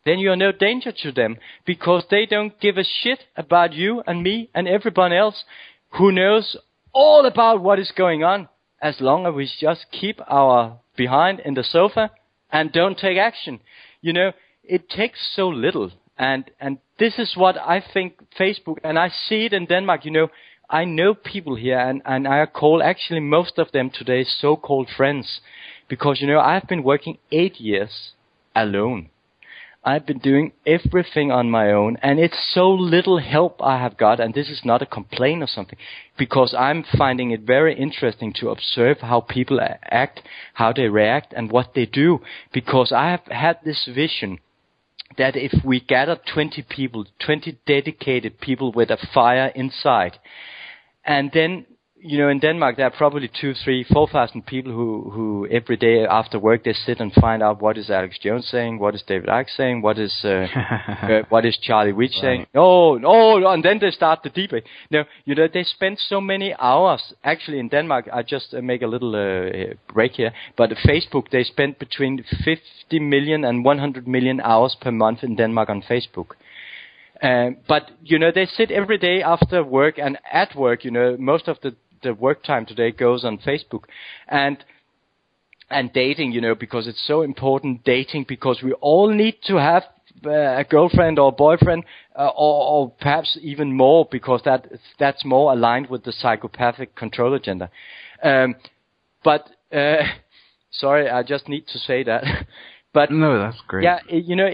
then you're no danger to them, because they don't give a shit about you and me and everyone else who knows all about what is going on, as long as we just keep our behind in the sofa and don't take action. You know, it takes so little, and this is what I think Facebook, and I see it in Denmark. You know, I know people here, and I call actually most of them today so-called friends, because, you know, I've been working 8 years alone. I've been doing everything on my own, and it's so little help I have got, and this is not a complaint or something, because I'm finding it very interesting to observe how people act, how they react, and what they do, because I have had this vision that if we gather 20 people, 20 dedicated people with a fire inside, and then, you know, in Denmark there are probably 2, 3, 4,000 people who every day after work they sit and find out what is Alex Jones saying, what is David Icke saying, what is Charlie Weech saying. Oh, and then they start the debate. No, you know, they spend so many hours. Actually, in Denmark, I just make a little break here. But Facebook, they spend between 50 million and 100 million hours per month in Denmark on Facebook. But, you know, they sit every day after work, and at work, you know, most of the work time today goes on Facebook. And dating, you know, because it's so important, dating, because we all need to have a girlfriend or boyfriend, or perhaps even more, because that's more aligned with the psychopathic control agenda. Sorry, I just need to say that. But no, that's great. Yeah, you know,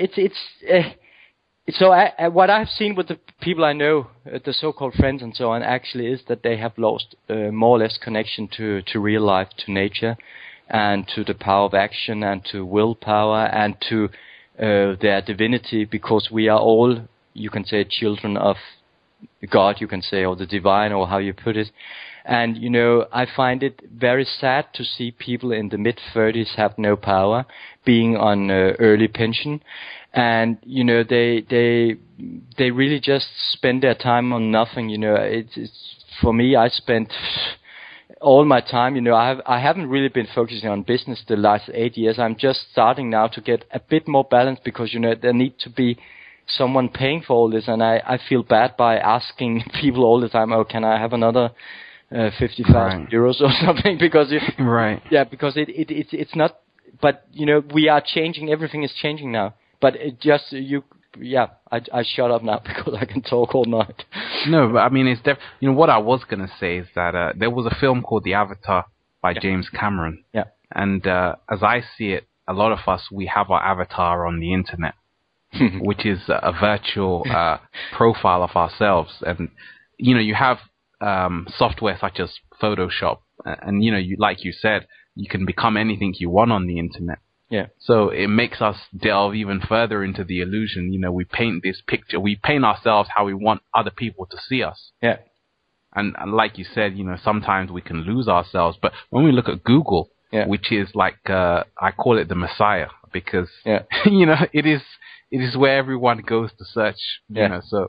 so what I've seen with the people I know, the so-called friends and so on, actually is that they have lost more or less connection to real life, to nature, and to the power of action, and to willpower, and to their divinity, because we are all, you can say, children of God, you can say, or the divine, or how you put it. And, you know, I find it very sad to see people in the mid-30s have no power, being on early pension. And, you know, they really just spend their time on nothing. You know, it's for me, I spent all my time, you know, I haven't really been focusing on business the last 8 years. I'm just starting now to get a bit more balance, because, you know, there need to be someone paying for all this. And I feel bad by asking people all the time, oh, can I have another 50,000 euros or something? Because right. Yeah, because it's not, but, you know, we are changing, everything is changing now. But it just, I shut up now because I can talk all night. No, but I mean, it's you know, what I was going to say is that there was a film called The Avatar by James Cameron. Yeah. And as I see it, a lot of us, we have our avatar on the internet, which is a virtual profile of ourselves. And, you know, you have software such as Photoshop. And, you know, like you said, you can become anything you want on the internet. Yeah. So it makes us delve even further into the illusion. You know, we paint this picture. We paint ourselves how we want other people to see us. Yeah. And like you said, you know, sometimes we can lose ourselves. But when we look at Google, which is like, I call it the Messiah, because, you know, it is where everyone goes to search, you know, so.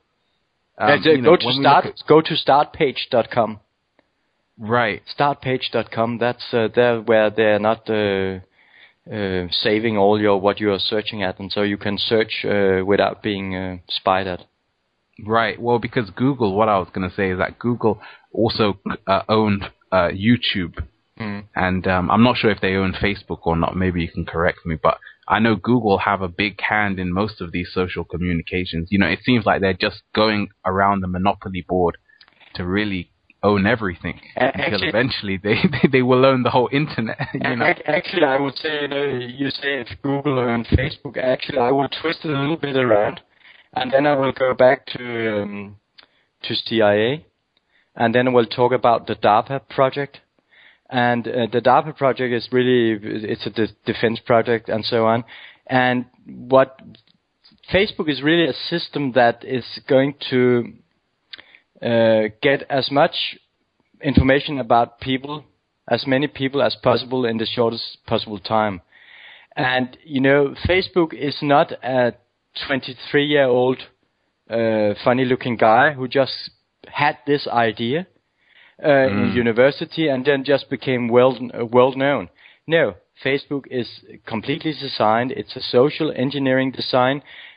Go to startpage.com. Right. Startpage.com, that's there where they're not saving all what you are searching at, and so you can search without being spied at. Right. Well, because Google, what I was going to say is that Google also owned YouTube. And I'm not sure if they own Facebook or not. Maybe you can correct me, but I know Google have a big hand in most of these social communications. You know, it seems like they're just going around the monopoly board to really own everything until eventually they will own the whole internet. You know? Actually, I would say, you know, you say if Google owned Facebook, actually I will twist it a little bit around, and then I will go back to CIA, and then we'll talk about the DARPA project. And the DARPA project is really, it's a defense project and so on. And what Facebook is really a system that is going to get as much information about people, as many people as possible in the shortest possible time. And, you know, Facebook is not a 23-year-old funny-looking guy who just had this idea in university and then just became world known. No, Facebook is completely designed. It's a social engineering design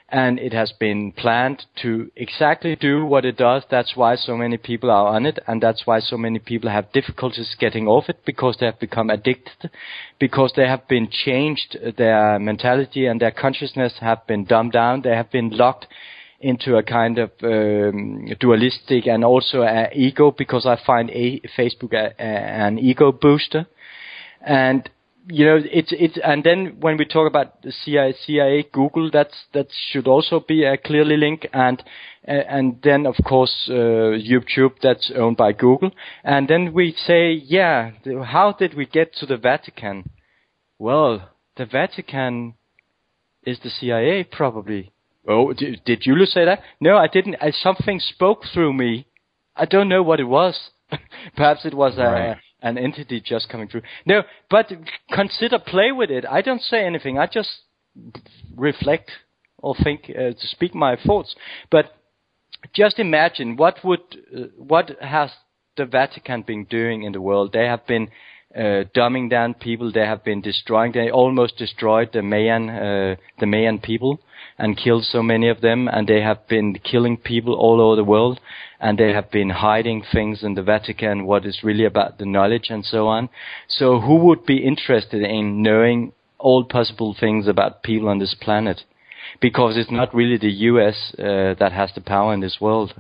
and it has been planned to exactly do what it does. That's why so many people are on it, and that's why so many people have difficulties getting off it, because they have become addicted, because they have been changed, their mentality and their consciousness have been dumbed down, they have been locked into a kind of dualistic and also an ego, because I find Facebook an ego booster. And you know, it's and then when we talk about the CIA, Google, that should also be a clearly link, and then of course YouTube, that's owned by Google. And then we say, yeah, how did we get to the Vatican? Well, the Vatican is the CIA, probably. Oh, did you say that? No, I didn't. Something spoke through me. I don't know what it was. Perhaps it was an entity just coming through. No, but consider, play with it. I don't say anything. I just reflect or think to speak my thoughts. But just imagine what has the Vatican been doing in the world? They have been dumbing down people. They have been destroying. They almost destroyed the Mayan people and killed so many of them. And they have been killing people all over the world. And they have been hiding things in the Vatican, what is really about the knowledge and so on. So who would be interested in knowing all possible things about people on this planet? Because it's not really the US that has the power in this world.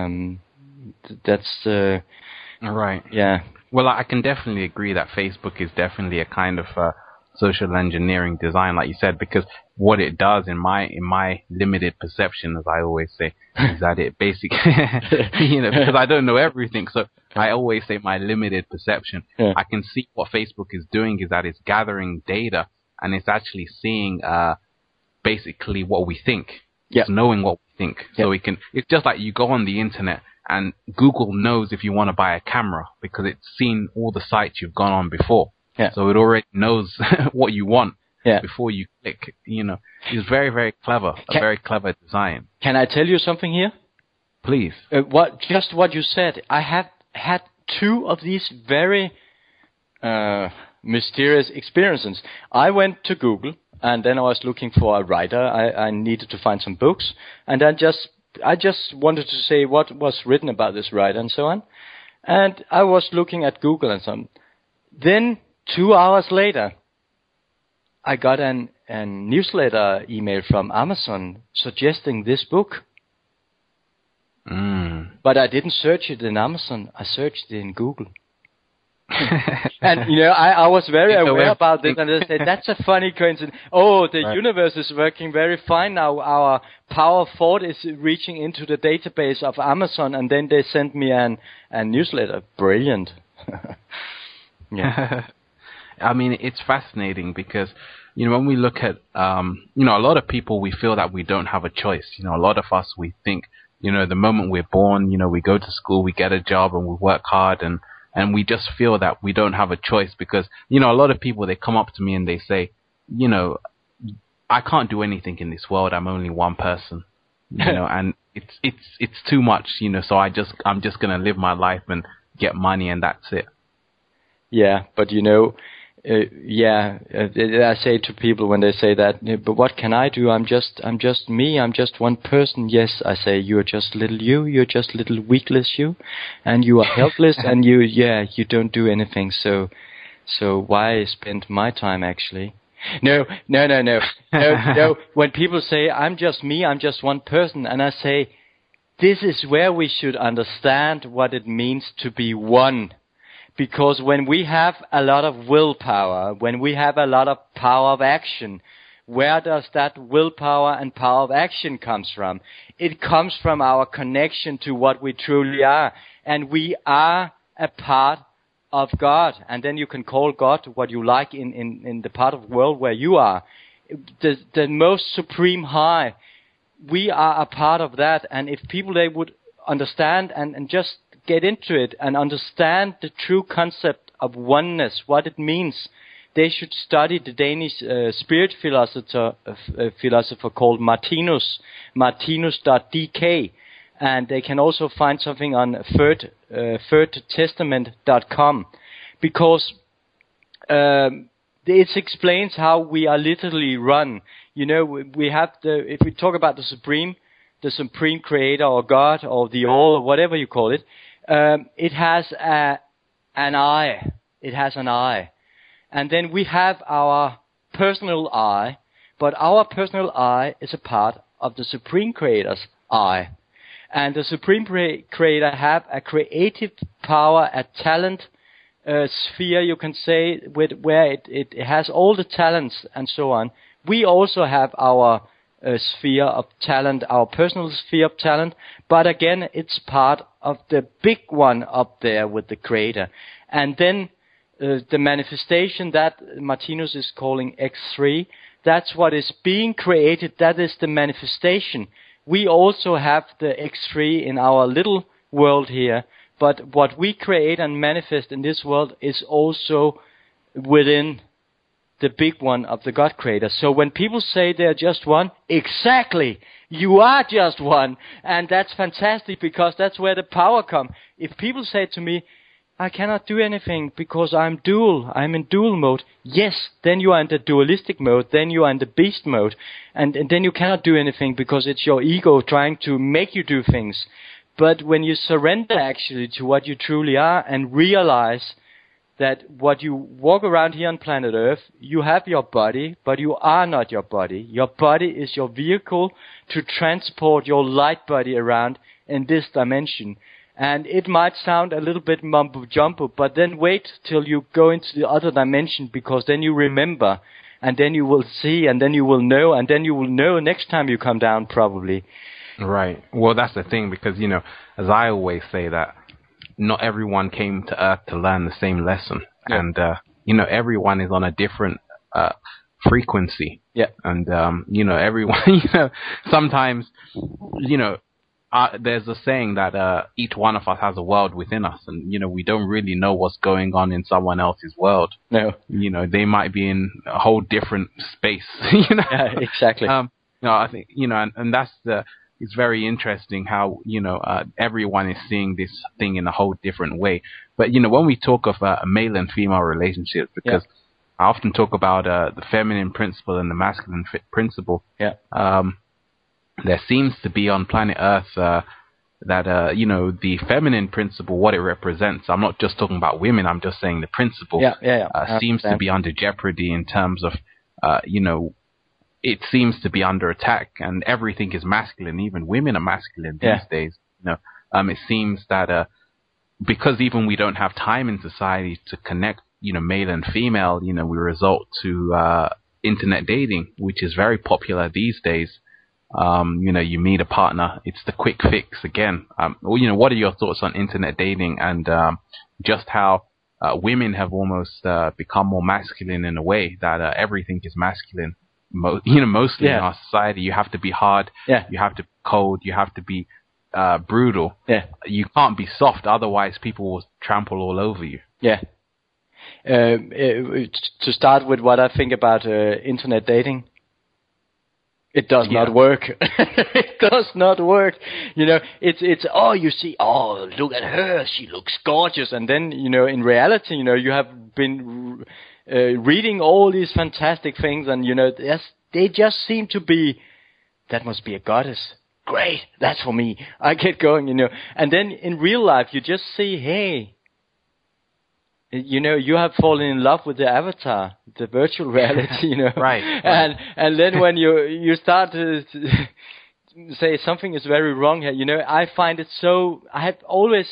That's right. Yeah. Well, I can definitely agree that Facebook is definitely a kind of social engineering design, like you said, because what it does, in my limited perception, as I always say, is that it basically, because I don't know everything, so I always say my limited perception. Yeah. I can see what Facebook is doing is that it's gathering data, and it's actually seeing basically what we think. Yeah. It's knowing what we think. Yeah. So it's just like you go on the internet, and Google knows if you want to buy a camera because it's seen all the sites you've gone on before. Yeah. So it already knows what you want before you click. It's very, very clever. A very clever design. Can I tell you something here? Please. What you said. I have had two of these very mysterious experiences. I went to Google, and then I was looking for a writer. I needed to find some books, and I just wanted to say what was written about this writer and so on. And I was looking at Google and so on. Then 2 hours later, I got a newsletter email from Amazon suggesting this book. But I didn't search it in Amazon. I searched it in Google. And, I was very aware about this, and I said, that's a funny coincidence. Oh, the universe is working very fine now. Our power of thought is reaching into the database of Amazon, and then they sent me a newsletter. Brilliant. Yeah. I mean, it's fascinating because, when we look at, a lot of people, we feel that we don't have a choice. A lot of us, we think, the moment we're born, we go to school, we get a job and we work hard, and we just feel that we don't have a choice because, a lot of people, they come up to me and they say, I can't do anything in this world. I'm only one person, and it's too much, so I'm just going to live my life and get money and that's it. Yeah, but I say to people when they say that, but what can I do? I'm just me. I'm just one person. Yes, I say, you're just little you. You're just little weakless you, and you are helpless, and you don't do anything. So why spend my time actually? No. When people say, I'm just me, I'm just one person, and I say, this is where we should understand what it means to be one. Because when we have a lot of willpower, when we have a lot of power of action, where does that willpower and power of action comes from? It comes from our connection to what we truly are. And we are a part of God. And then you can call God what you like in the part of the world where you are. The most supreme high. We are a part of that. And if people, they would understand and just get into it and understand the true concept of oneness, what it means, they should study the Danish spirit philosopher called Martinus, martinus.dk, and they can also find something on thirdtestament.com, because it explains how we are literally run. we have if we talk about the supreme creator or God or the all or whatever you call it, it has an eye. It has an eye. And then we have our personal eye, but our personal eye is a part of the Supreme Creator's eye. And the Supreme Creator have a creative power, a talent sphere, you can say, where it has all the talents and so on. We also have our sphere of talent, our personal sphere of talent, but again, it's part of the big one up there with the Creator. And then the manifestation that Martinus is calling X3, that's what is being created, that is the manifestation. We also have the X3 in our little world here, but what we create and manifest in this world is also within the big one of the God Creator. So when people say they're just one, exactly, you are just one, and that's fantastic because that's where the power comes. If people say to me, I cannot do anything because I'm in dual mode. Yes, then you are in the dualistic mode, then you are in the beast mode, and then you cannot do anything because it's your ego trying to make you do things. But when you surrender actually to what you truly are and realize that what you walk around here on planet Earth, you have your body, but you are not your body. Your body is your vehicle to transport your light body around in this dimension. And it might sound a little bit mumbo-jumbo, but then wait till you go into the other dimension, because then you remember, and then you will see, and then you will know, and then you will know next time you come down, probably. Right. Well, that's the thing, because, as I always say, that not everyone came to Earth to learn the same lesson. Yeah. And, everyone is on a different frequency. Yeah. And, everyone, sometimes, there's a saying that each one of us has a world within us, and we don't really know what's going on in someone else's world. No, they might be in a whole different space. Yeah, exactly. I think and that's it's very interesting how everyone is seeing this thing in a whole different way. But when we talk of male and female relationships, because I often talk about the feminine principle and the masculine principle. Yeah. There seems to be on planet Earth that, the feminine principle, what it represents, I'm not just talking about women, I'm just saying the principle, seems to be under jeopardy in terms of, it seems to be under attack, and everything is masculine. Even women are masculine these days. It seems that because even we don't have time in society to connect, male and female, we resort to internet dating, which is very popular these days. You meet a partner, it's the quick fix again. What are your thoughts on internet dating and just how women have almost become more masculine in a way that everything is masculine? Mostly in our society, you have to be hard, you have to be cold, you have to be brutal. You can't be soft, otherwise people will trample all over you. To start with what I think about internet dating, it does not work. It does not work. It's you see, look at her, she looks gorgeous. And then, in reality, you have been reading all these fantastic things, and, they just seem to be, that must be a goddess. Great, that's for me. I get going, And then in real life, you just see, hey, you have fallen in love with the avatar, the virtual reality, Right. And then when you start to say something is very wrong here, I find it so. I have always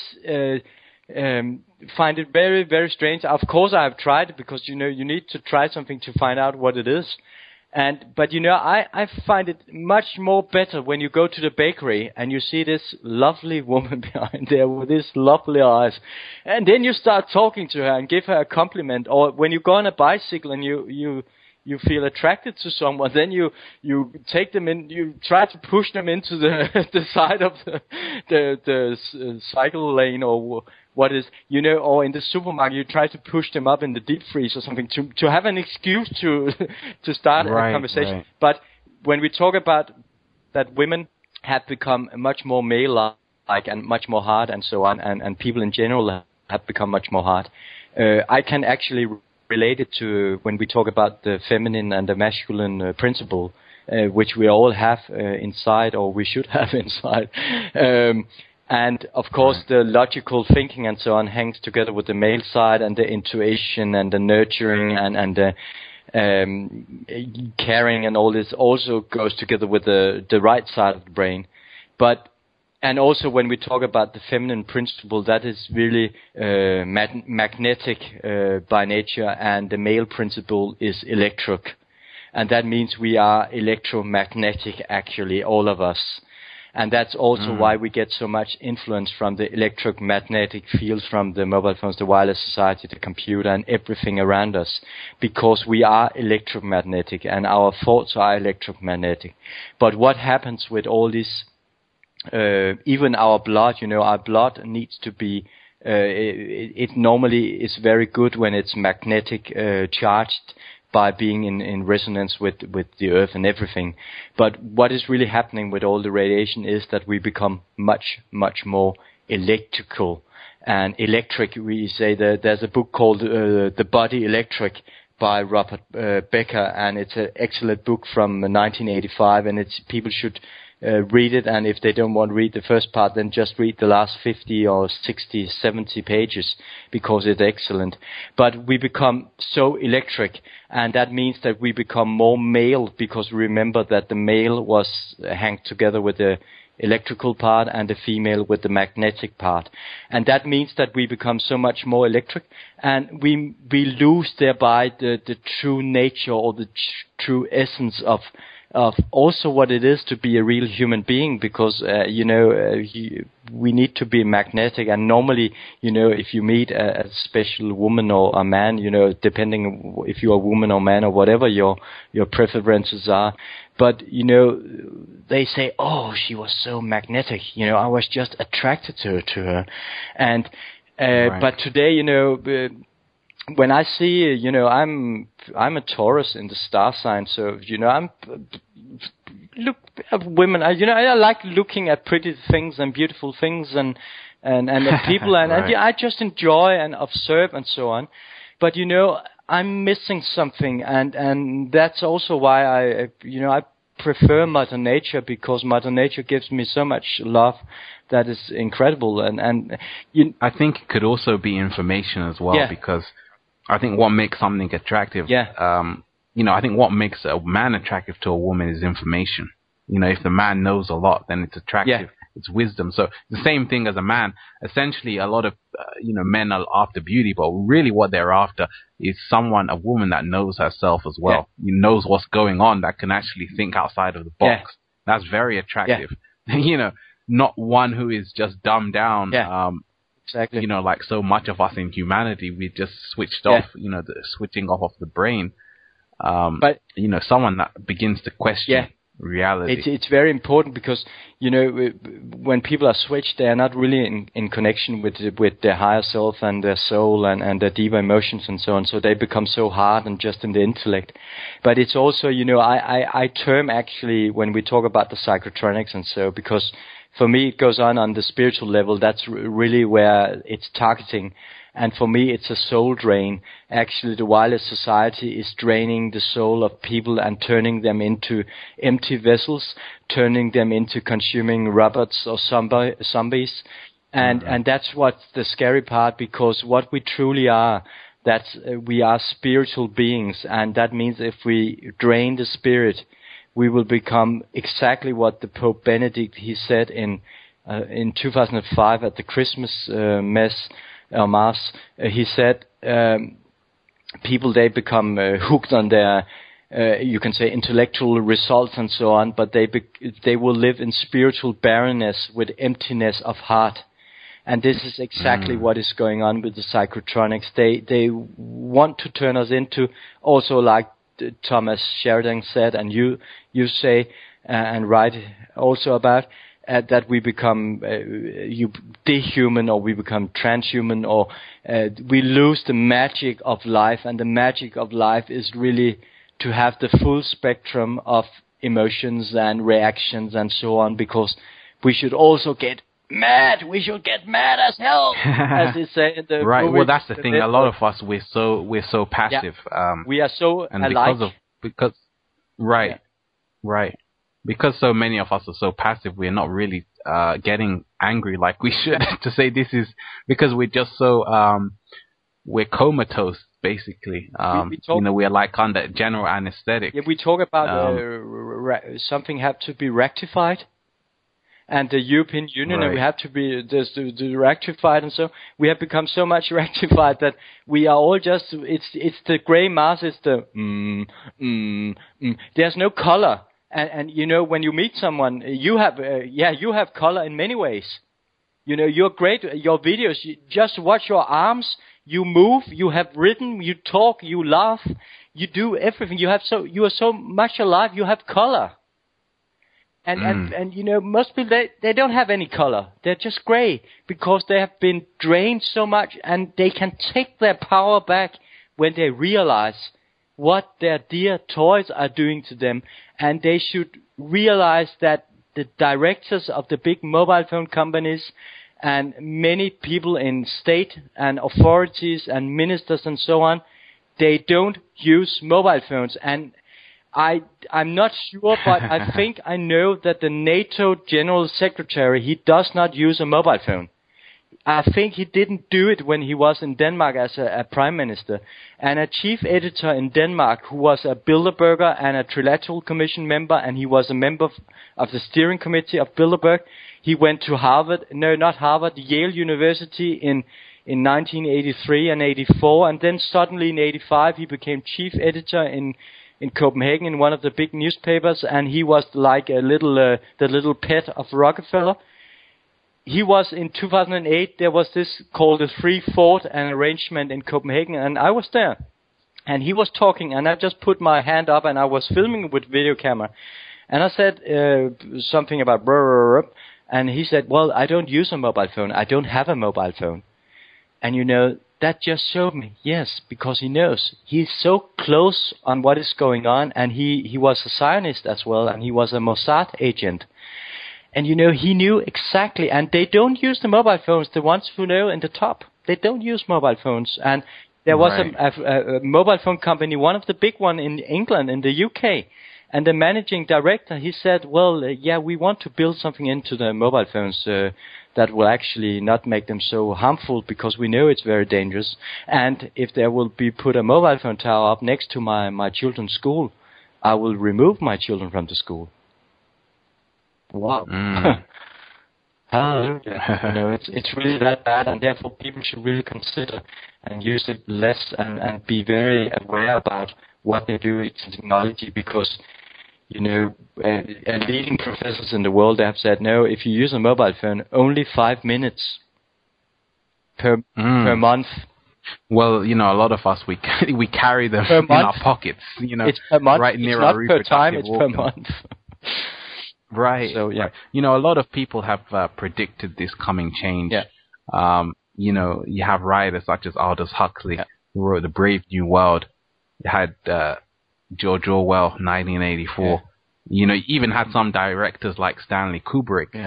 find it very, very strange. Of course, I have tried it because you need to try something to find out what it is. But I find it much more better when you go to the bakery and you see this lovely woman behind there with these lovely eyes, and then you start talking to her and give her a compliment. Or when you go on a bicycle and you feel attracted to someone, then you take them in, you try to push them into the side of the cycle lane, or what is, or in the supermarket, you try to push them up in the deep freeze or something to have an excuse to start a conversation. Right. But when we talk about that women have become much more male-like and much more hard and so on, and people in general have become much more hard, I can actually related to when we talk about the feminine and the masculine principle, which we all have inside, or we should have inside. And of course, the logical thinking and so on hangs together with the male side, and the intuition and the nurturing and the caring and all this also goes together with the right side of the brain. And also when we talk about the feminine principle, that is really magnetic by nature, and the male principle is electric. And that means we are electromagnetic, actually, all of us. And that's also why we get so much influence from the electromagnetic fields from the mobile phones, the wireless society, the computer, and everything around us, because we are electromagnetic and our thoughts are electromagnetic. But what happens with all this, even our blood, our blood needs to be, it normally is very good when it's magnetic charged, by being in resonance with the earth and everything. But what is really happening with all the radiation is that we become much, much more electrical. And electric, we say that there's a book called The Body Electric by Robert Becker, and it's an excellent book from 1985, and people should read it, and if they don't want to read the first part, then just read the last 50 or 60, 70 pages, because it's excellent. But we become so electric, and that means that we become more male, because remember that the male was hanged together with the electrical part and the female with the magnetic part. And that means that we become so much more electric, and we lose thereby the true nature or the true essence of also what it is to be a real human being, because we need to be magnetic. And normally, if you meet a special woman or a man, depending if you're a woman or man or whatever your preferences are, but they say, oh, she was so magnetic, I was just attracted to her. And right. But today, when I see, I'm a Taurus in the star sign, so look at women. I like looking at pretty things and beautiful things and people, and right. I just enjoy and observe and so on. But I'm missing something, and that's also why I prefer Mother Nature, because Mother Nature gives me so much love that is incredible, and I think it could also be information as well, yeah. because I think what makes something attractive, yeah. I think what makes a man attractive to a woman is information. If the man knows a lot, then it's attractive. Yeah. It's wisdom. So the same thing as a man. Essentially, a lot of men are after beauty, but really what they're after is a woman that knows herself as well. Yeah. Knows what's going on, that can actually think outside of the box. Yeah. That's very attractive. Yeah. Not one who is just dumbed down. Yeah. Exactly. Like so much of us in humanity, we just switched off. The switching off of the brain. But someone that begins to question reality. It's very important, because when people are switched, they are not really in connection with their higher self and their soul and their deeper emotions and so on. So they become so hard and just in the intellect. But it's also I term actually when we talk about the psychotronics and so, because for me it goes on the spiritual level. That's really where it's targeting. And for me, it's a soul drain. Actually, the wireless society is draining the soul of people and turning them into empty vessels, turning them into consuming robots or zombies. And that's what's the scary part, because what we truly are, we are spiritual beings. And that means if we drain the spirit, we will become exactly what the Pope Benedict, he said in 2005 at the Christmas Mass, he said people, they become hooked on their you can say intellectual results and so on, but they will live in spiritual barrenness with emptiness of heart. And this is exactly what is going on with the psychotronics. They want to turn us into, also like Thomas Sheridan said, and you say and write also about, that we become dehuman, or we become transhuman, or we lose the magic of life. And the magic of life is really to have the full spectrum of emotions and reactions and so on, because we should also get mad. We should get mad as hell, as they say in the right. movie, Well, that's the thing. A lot of us we're so passive. We are so and alike. Right. Because so many of us are so passive, we're not really getting angry like we should. To say this is because we're just so we're comatose, basically. We're like under general anesthetic. Yeah, we talk about something have to be rectified, and the European Union, and we have to be the rectified, and so we have become so much rectified that we are all just it's the grey mass, it's the There's no color. And when you meet someone, you have color in many ways. You're great. Your videos, you just watch your arms. You move. You have rhythm. You talk. You laugh. You do everything. You are so much alive. You have color. And most people they don't have any color. They're just gray because they have been drained so much, and they can take their power back when they realize what their dear toys are doing to them. And they should realize that the directors of the big mobile phone companies and many people in state and authorities and ministers and so on, they don't use mobile phones. And I'm not sure, but I think I know that the NATO General Secretary, he does not use a mobile phone. I think he didn't do it when he was in Denmark as a prime minister. And a chief editor in Denmark who was a Bilderberger and a Trilateral Commission member, and he was a member of the steering committee of Bilderberg. He went to Yale University in 1983 and 84, and then suddenly in 85 he became chief editor in Copenhagen in one of the big newspapers, and he was like the little pet of Rockefeller. He was in 2008, there was this called the Free Thought and Arrangement in Copenhagen, and I was there. And he was talking, and I just put my hand up, and I was filming with video camera. And I said something about and he said, well, I don't use a mobile phone. I don't have a mobile phone. And that just showed me, yes, because he knows. He's so close on what is going on, and he was a Zionist as well, and he was a Mossad agent. And he knew exactly, and they don't use the mobile phones, the ones who know in the top. They don't use mobile phones. And there was a mobile phone company, one of the big one in England, in the UK. And the managing director, he said, well, we want to build something into the mobile phones that will actually not make them so harmful, because we know it's very dangerous. And if there will be put a mobile phone tower up next to my children's school, I will remove my children from the school. Wow. Hallelujah. It's really that bad, and therefore people should really consider and use it less and be very aware about what they do with technology, because leading professors in the world have said, no, if you use a mobile phone, only 5 minutes per month. Well, a lot of us we carry them per in month. our pockets, it's per month. right near it's our not reproductive per time, it's organ. per month. Right. So yeah, a lot of people have predicted this coming change. Yeah. You have writers such as Aldous Huxley, who wrote The Brave New World. You had George Orwell, 1984. Yeah. You even had some directors like Stanley Kubrick. Yeah.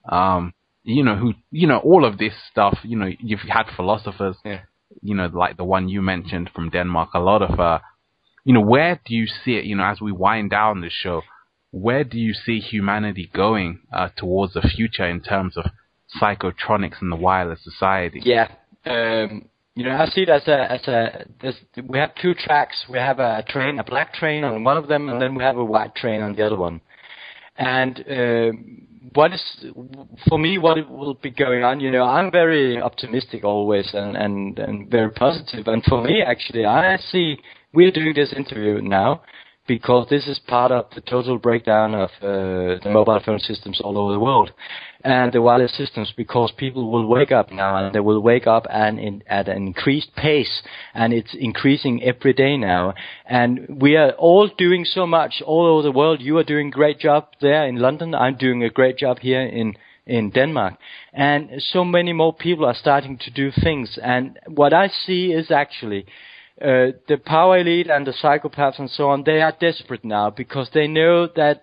Who all of this stuff. You've had philosophers. Yeah. Like the one you mentioned from Denmark. A lot of where do you see it? As we wind down the show, where do you see humanity going towards the future in terms of psychotronics and the wireless society? Yeah. I see it as we have two tracks. We have a black train on one of them, and then we have a white train on the other one. And what will be going on, I'm very optimistic always and very positive. And for me, actually, I see we're doing this interview now because this is part of the total breakdown of the mobile phone systems all over the world and the wireless systems, because people will wake up now, and they will wake up at an increased pace, and it's increasing every day now. And we are all doing so much all over the world. You are doing a great job there in London. I'm doing a great job here in Denmark. And so many more people are starting to do things. And what I see is actually the power elite and the psychopaths and so on, they are desperate now because they know that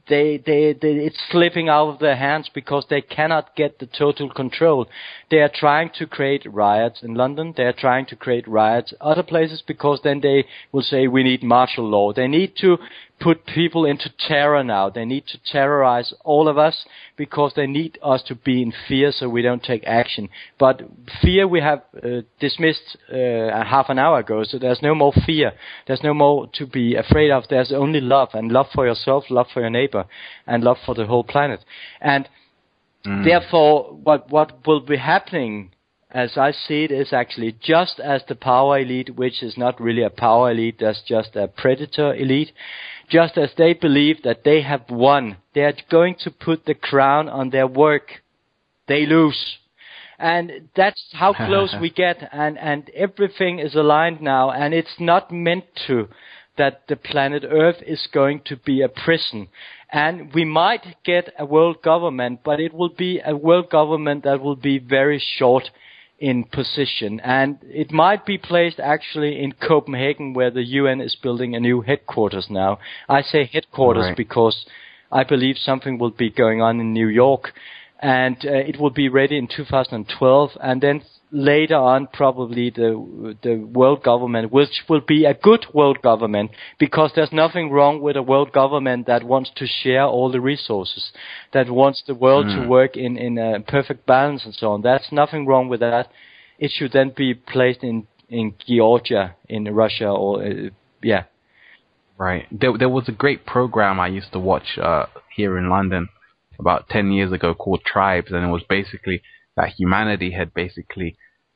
it's slipping out of their hands because they cannot get the total control. They are trying to create riots in London. They are trying to create riots other places because then they will say we need martial law. They need to put people into terror now. They need to terrorize all of us because they need us to be in fear so we don't take action. But fear we have dismissed half an hour ago, so there's no more fear. There's no more to be afraid of. There's only love, and love for yourself, love for your neighbor, and love for the whole planet. And therefore, what will be happening, as I see it, is actually just as the power elite, which is not really a power elite, that's just a predator elite, just as they believe that they have won, they are going to put the crown on their work, they lose. And that's how close we get, and everything is aligned now, and it's not meant to, that the planet Earth is going to be a prison. And we might get a world government, but it will be a world government that will be very short in position, and it might be placed actually in Copenhagen, where the UN is building a new headquarters now. I say headquarters because I believe something will be going on in New York, and it will be ready in 2012, and then later on probably the world government, which will be a good world government, because there's nothing wrong with a world government that wants to share all the resources, that wants the world to work in a perfect balance and so on. That's nothing wrong with that. It should then be placed in Georgia, in Russia, or Right. There was a great program I used to watch here in London about 10 years ago called Tribes, and it was basically that humanity had basically,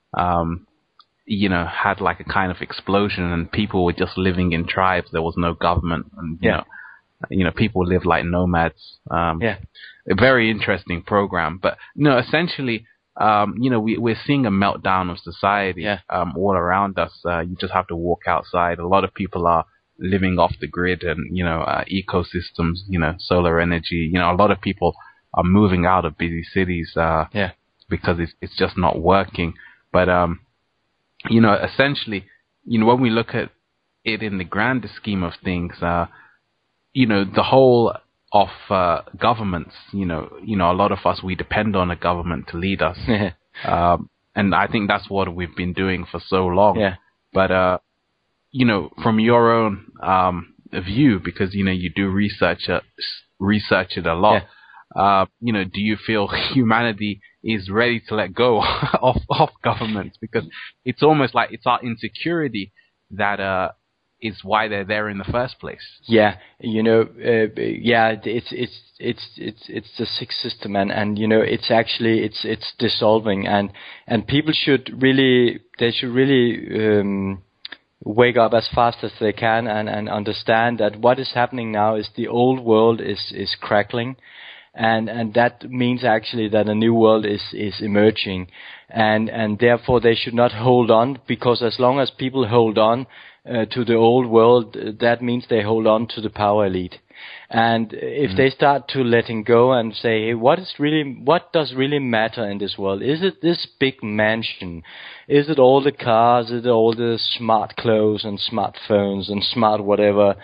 had like a kind of explosion, and people were just living in tribes. There was no government, and you know, people lived like nomads. A very interesting program. But no, essentially, we're seeing a meltdown of society all around us. You just have to walk outside. A lot of people are living off the grid, and ecosystems, solar energy. A lot of people are moving out of busy cities. Because it's just not working. But, essentially, when we look at it in the grander scheme of things, the whole of governments, a lot of us, we depend on a government to lead us. And I think that's what we've been doing for so long. Yeah. But, from your own view, because, you do research it a lot, do you feel humanity is ready to let go of governments? Because it's almost like it's our insecurity that is why they're there in the first place. Yeah, it's the sixth system, and it's actually it's dissolving, and people should really wake up as fast as they can and understand that what is happening now is the old world is crackling. And that means actually that a new world is emerging, and therefore they should not hold on, because as long as people hold on to the old world, that means they hold on to the power elite. And if they start to letting go and say, hey, what does really matter in this world? Is it this big mansion? Is it all the cars? Is it all the smart clothes and smartphones and smart whatever?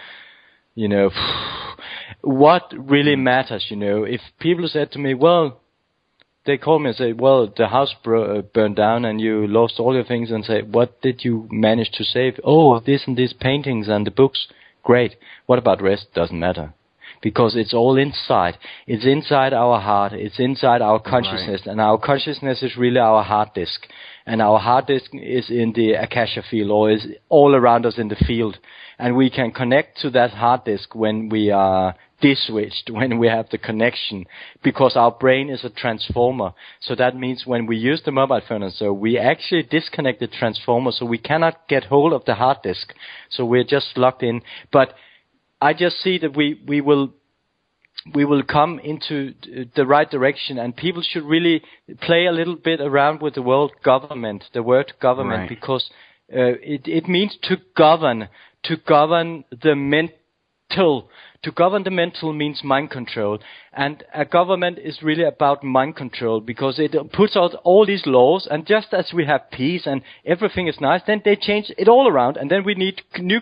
What really matters, if people said to me, well, they call me and say, well, the house burned down and you lost all your things, and say, what did you manage to save? Oh, this and these paintings and the books. Great. What about the rest? Doesn't matter. Because it's all inside. It's inside our heart. It's inside our consciousness. Right. And our consciousness is really our hard disk. And our hard disk is in the Akasha field, or is all around us in the field. And we can connect to that hard disk when we are de-switched, when we have the connection, because our brain is a transformer. So that means when we use the mobile phone and so, we actually disconnect the transformer, so we cannot get hold of the hard disk. So we're just locked in. But I just see that we will come into the right direction, and people should really play a little bit around with the word government, right. Because it means to govern the mental. To govern the mental means mind control, and a government is really about mind control, because it puts out all these laws, and just as we have peace and everything is nice, then they change it all around, and then we need new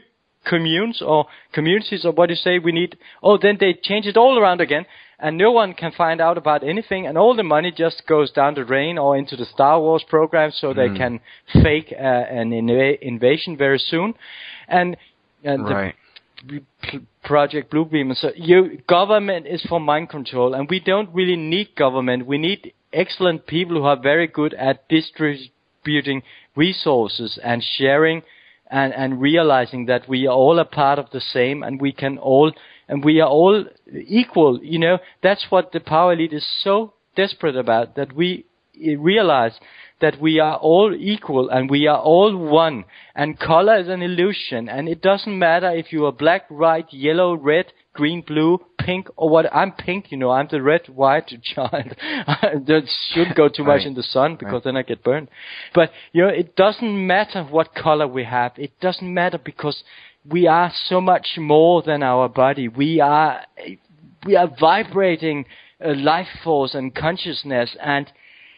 communes or communities, or what do you say we need? Oh, then they change it all around again, and no one can find out about anything, and all the money just goes down the drain or into the Star Wars program, so they can fake an invasion very soon, and right. Project Bluebeam. So government is for mind control, and we don't really need government. We need excellent people who are very good at distributing resources and sharing and realizing that we are all a part of the same, and we are all equal. You know, that's what the power elite is so desperate about, that we realize that we are all equal and we are all one, and color is an illusion, and it doesn't matter if you are black, white, yellow, red, green, blue, pink, or what. I'm pink, you know, I'm the red, white child. That shouldn't go too much in the sun, because then I get burned. But, you know, it doesn't matter what color we have. It doesn't matter, because we are so much more than our body. We are vibrating life force and consciousness, and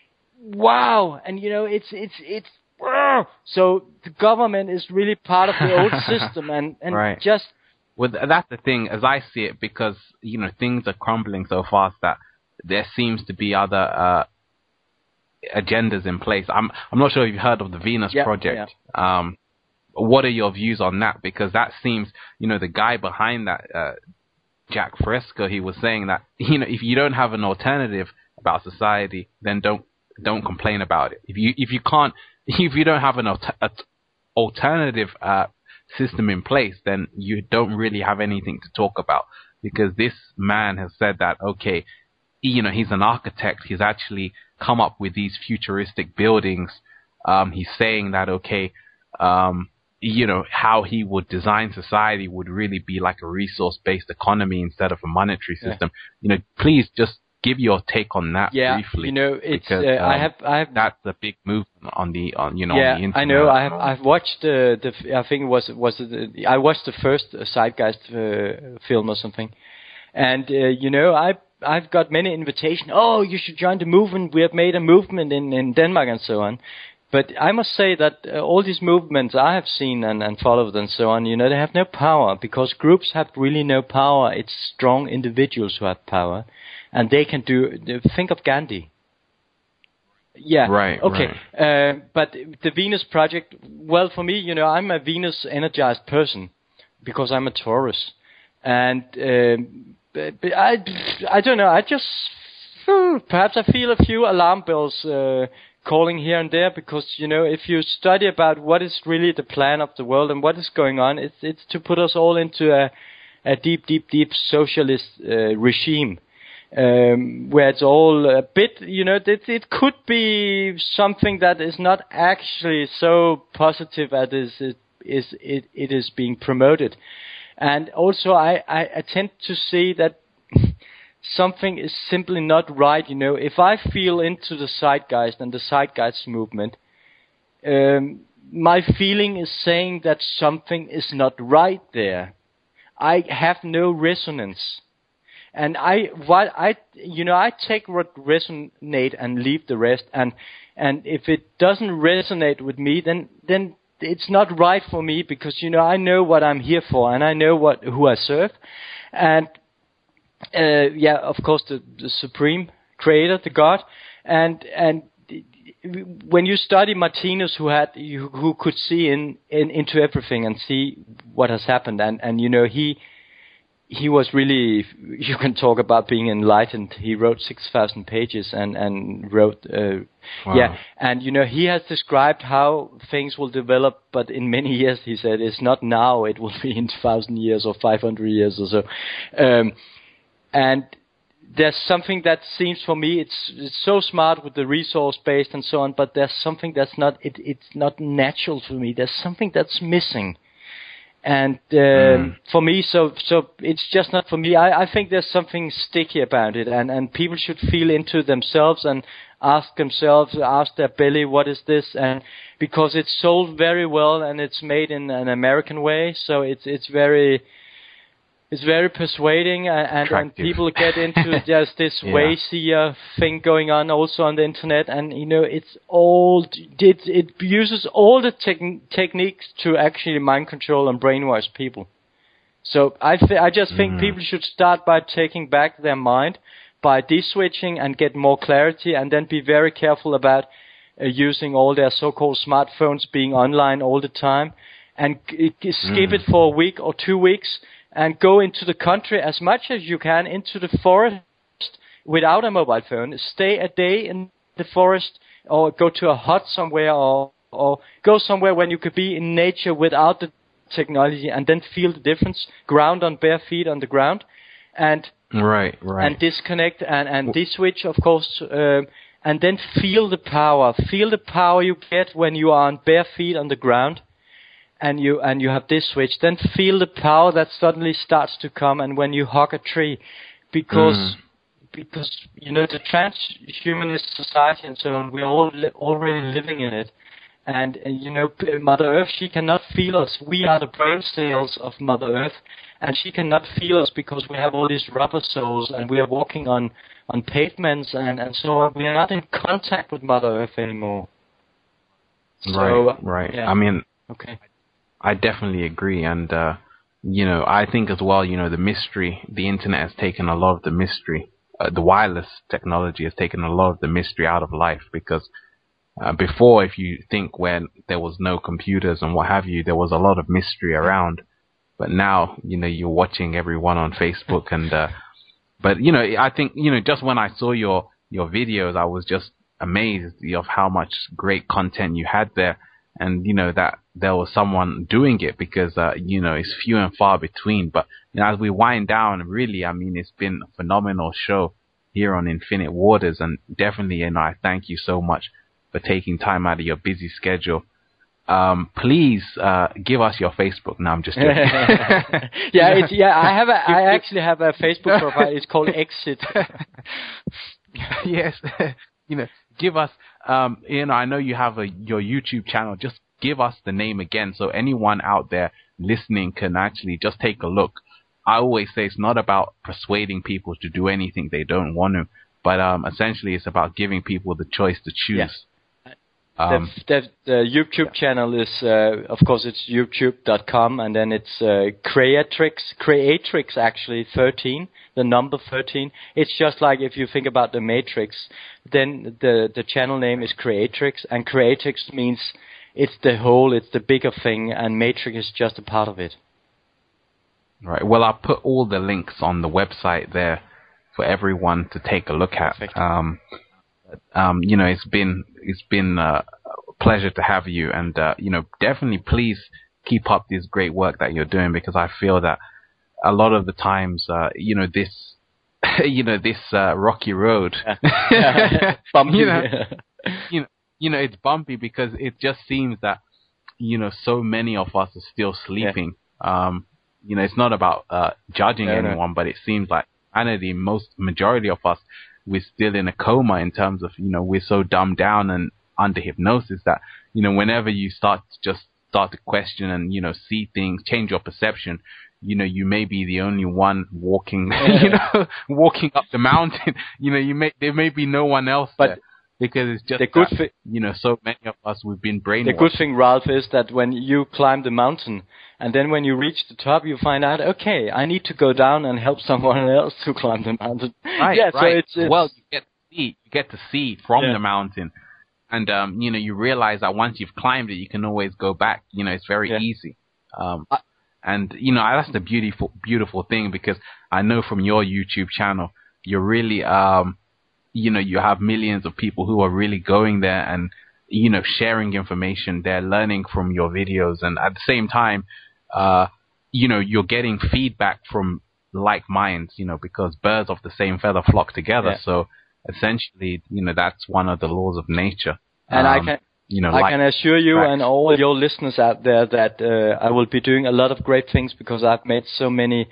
wow, and you know, it's so the government is really part of the old system, and right. just. Well, that's the thing, as I see it, because, you know, things are crumbling so fast that there seems to be other agendas in place. I'm not sure if you've heard of the Venus Project. Yeah. What are your views on that? Because that seems, you know, the guy behind that, Jack Fresco, he was saying that, you know, if you don't have an alternative about society, then don't complain about it. If you don't have an alternative system in place, then you don't really have anything to talk about, because this man has said that, okay, you know, he's an architect, he's actually come up with these futuristic buildings. He's saying that, okay, you know, how he would design society would really be like a resource-based economy instead of a monetary system. You know, please just give your take on that briefly. You know, it's because, I have that's a big movement on the on the internet. I know. I've watched I think I watched the first Zeitgeist film or something, and you know, I've got many invitations. Oh, you should join the movement. We have made a movement in Denmark and so on. But I must say that all these movements I have seen and followed and so on, you know, they have no power, because groups have really no power. It's strong individuals who have power, and they can think of Gandhi. Yeah. Right. Okay. Right. But the Venus Project, well, for me, you know, I'm a Venus energized person because I'm a Taurus, and but I don't know. I just perhaps I feel a few alarm bells calling here and there, because, you know, if you study about what is really the plan of the world and what is going on, it's to put us all into a deep socialist regime, where it's all a bit, you know, it could be something that is not actually so positive as it is being promoted. And also I tend to see that something is simply not right, you know. If I feel into the Zeitgeist and the Zeitgeist movement, my feeling is saying that something is not right there. I have no resonance, and I take what resonate and leave the rest. And if it doesn't resonate with me, then it's not right for me, because, you know, I know what I'm here for, and I know who I serve, and of course, the supreme creator, the God, and when you study Martinus, who could see into everything and see what has happened, and you know, he was really, you can talk about being enlightened. He wrote 6,000 pages and wrote wow. And you know, he has described how things will develop, but in many years, he said, it's not now, it will be in 1,000 years or 500 years or so. And there's something that seems, for me, it's so smart with the resource based and so on, but there's something that's not, it's not natural for me. There's something that's missing. And for me, so it's just not for me. I think there's something sticky about it, and people should feel into themselves and ask their belly, what is this? And because it's sold very well and it's made in an American way, so it's very It's very persuading, and people get into just this Wazier thing going on also on the internet, and it's all it uses all the techniques to actually mind control and brainwash people. So I just think people should start by taking back their mind, by de-switching and get more clarity, and then be very careful about using all their so-called smartphones, being online all the time, and skip it for a week or 2 weeks. And go into the country as much as you can, into the forest without a mobile phone. Stay a day in the forest, or go to a hut somewhere, or go somewhere when you could be in nature without the technology, and then feel the difference. Ground on bare feet on the ground, and and disconnect and de-switch, of course, and then feel the power. Feel the power you get when you are on bare feet on the ground. And you have this switch, then feel the power that suddenly starts to come. And when you hug a tree, because the transhumanist society and so on, we're all already living in it. And Mother Earth, she cannot feel us. We are the brain cells of Mother Earth, and she cannot feel us because we have all these rubber soles, and we are walking on pavements and so on. We are not in contact with Mother Earth anymore. Right. Yeah. I mean, okay. I definitely agree, and I think as well, the mystery, the internet has taken a lot of the mystery. The wireless technology has taken a lot of the mystery out of life, because before, if you think when there was no computers and what have you, there was a lot of mystery around. But now, you're watching everyone on Facebook, and but I think just when I saw your videos, I was just amazed of how much great content you had there. And, that there was someone doing it, because, it's few and far between. But, as we wind down, really, I mean, it's been a phenomenal show here on Infinite Waters. And definitely, I thank you so much for taking time out of your busy schedule. Please, give us your Facebook. No, I'm just joking. I actually have a Facebook profile. It's called Exit. Yes. Give us, I know you have your YouTube channel. Just give us the name again, so anyone out there listening can actually just take a look. I always say it's not about persuading people to do anything they don't want to, but essentially it's about giving people the choice to choose. The YouTube channel is, of course, it's youtube.com, and then it's Creatrix actually 13, the number 13. It's just like if you think about the Matrix, then the channel name is Creatrix, and Creatrix means it's the whole, it's the bigger thing, and Matrix is just a part of it. Right. Well, I'll put all the links on the website there for everyone to take a look at. Perfect. It's been a pleasure to have you, and definitely please keep up this great work that you're doing, because I feel that a lot of the times, this rocky road, bumpy. It's bumpy, because it just seems that so many of us are still sleeping. It's not about judging anyone, but it seems like the majority of us, we're still in a coma, in terms of, we're so dumbed down and under hypnosis that, whenever you start to question and, see things, change your perception, you may be the only one walking, walking up the mountain. There may be no one else there. Because it's just so many of us, we've been brainwashed. The good thing, Ralph, is that when you climb the mountain, and then when you reach the top, you find out, okay, I need to go down and help someone else to climb the mountain. Right. So it's well, you get to see from the mountain, and you realize that once you've climbed it, you can always go back. It's very easy. And that's the beautiful thing, because I know from your YouTube channel, you're really you have millions of people who are really going there and, sharing information. They're learning from your videos. And at the same time, you're getting feedback from like minds, because birds of the same feather flock together. Yeah. So essentially, that's one of the laws of nature. And I can assure you and all your listeners out there that I will be doing a lot of great things, because I've made so many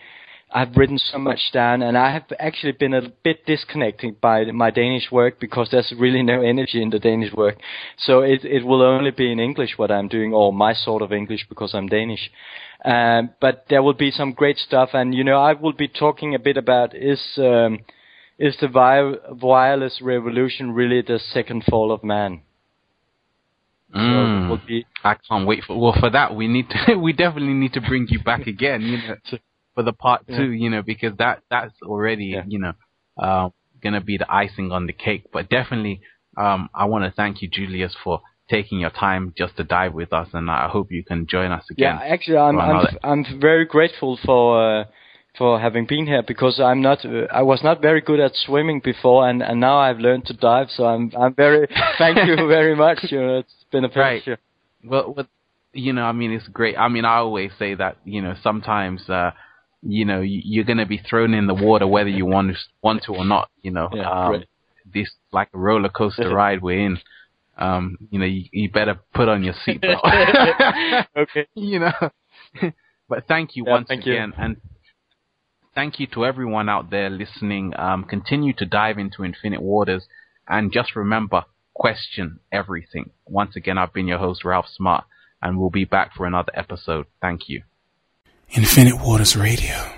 I've written so much down, and I have actually been a bit disconnected by my Danish work because there's really no energy in the Danish work. So it will only be in English what I'm doing, or my sort of English, because I'm Danish. But there will be some great stuff, and I will be talking a bit about is the wireless revolution really the second fall of man? So it will be. I can't wait for that. We definitely need to bring you back again, for the part 2, because that's already, gonna be the icing on the cake. But definitely, I want to thank you, Julius, for taking your time just to dive with us, and I hope you can join us again. Yeah, actually, I'm very grateful for having been here, because I was not very good at swimming before, and now I've learned to dive. So I'm very thank you very much. It's been a pleasure. Right. Well, it's great. I always say that sometimes you're going to be thrown in the water whether you want to or not. Right. This like a roller coaster ride we're in. You better put on your seatbelt. Okay. But thank you once again, and thank you to everyone out there listening. Continue to dive into Infinite Waters, and just remember, question everything. Once again, I've been your host, Ralph Smart, and we'll be back for another episode. Thank you. Infinite Waters Radio.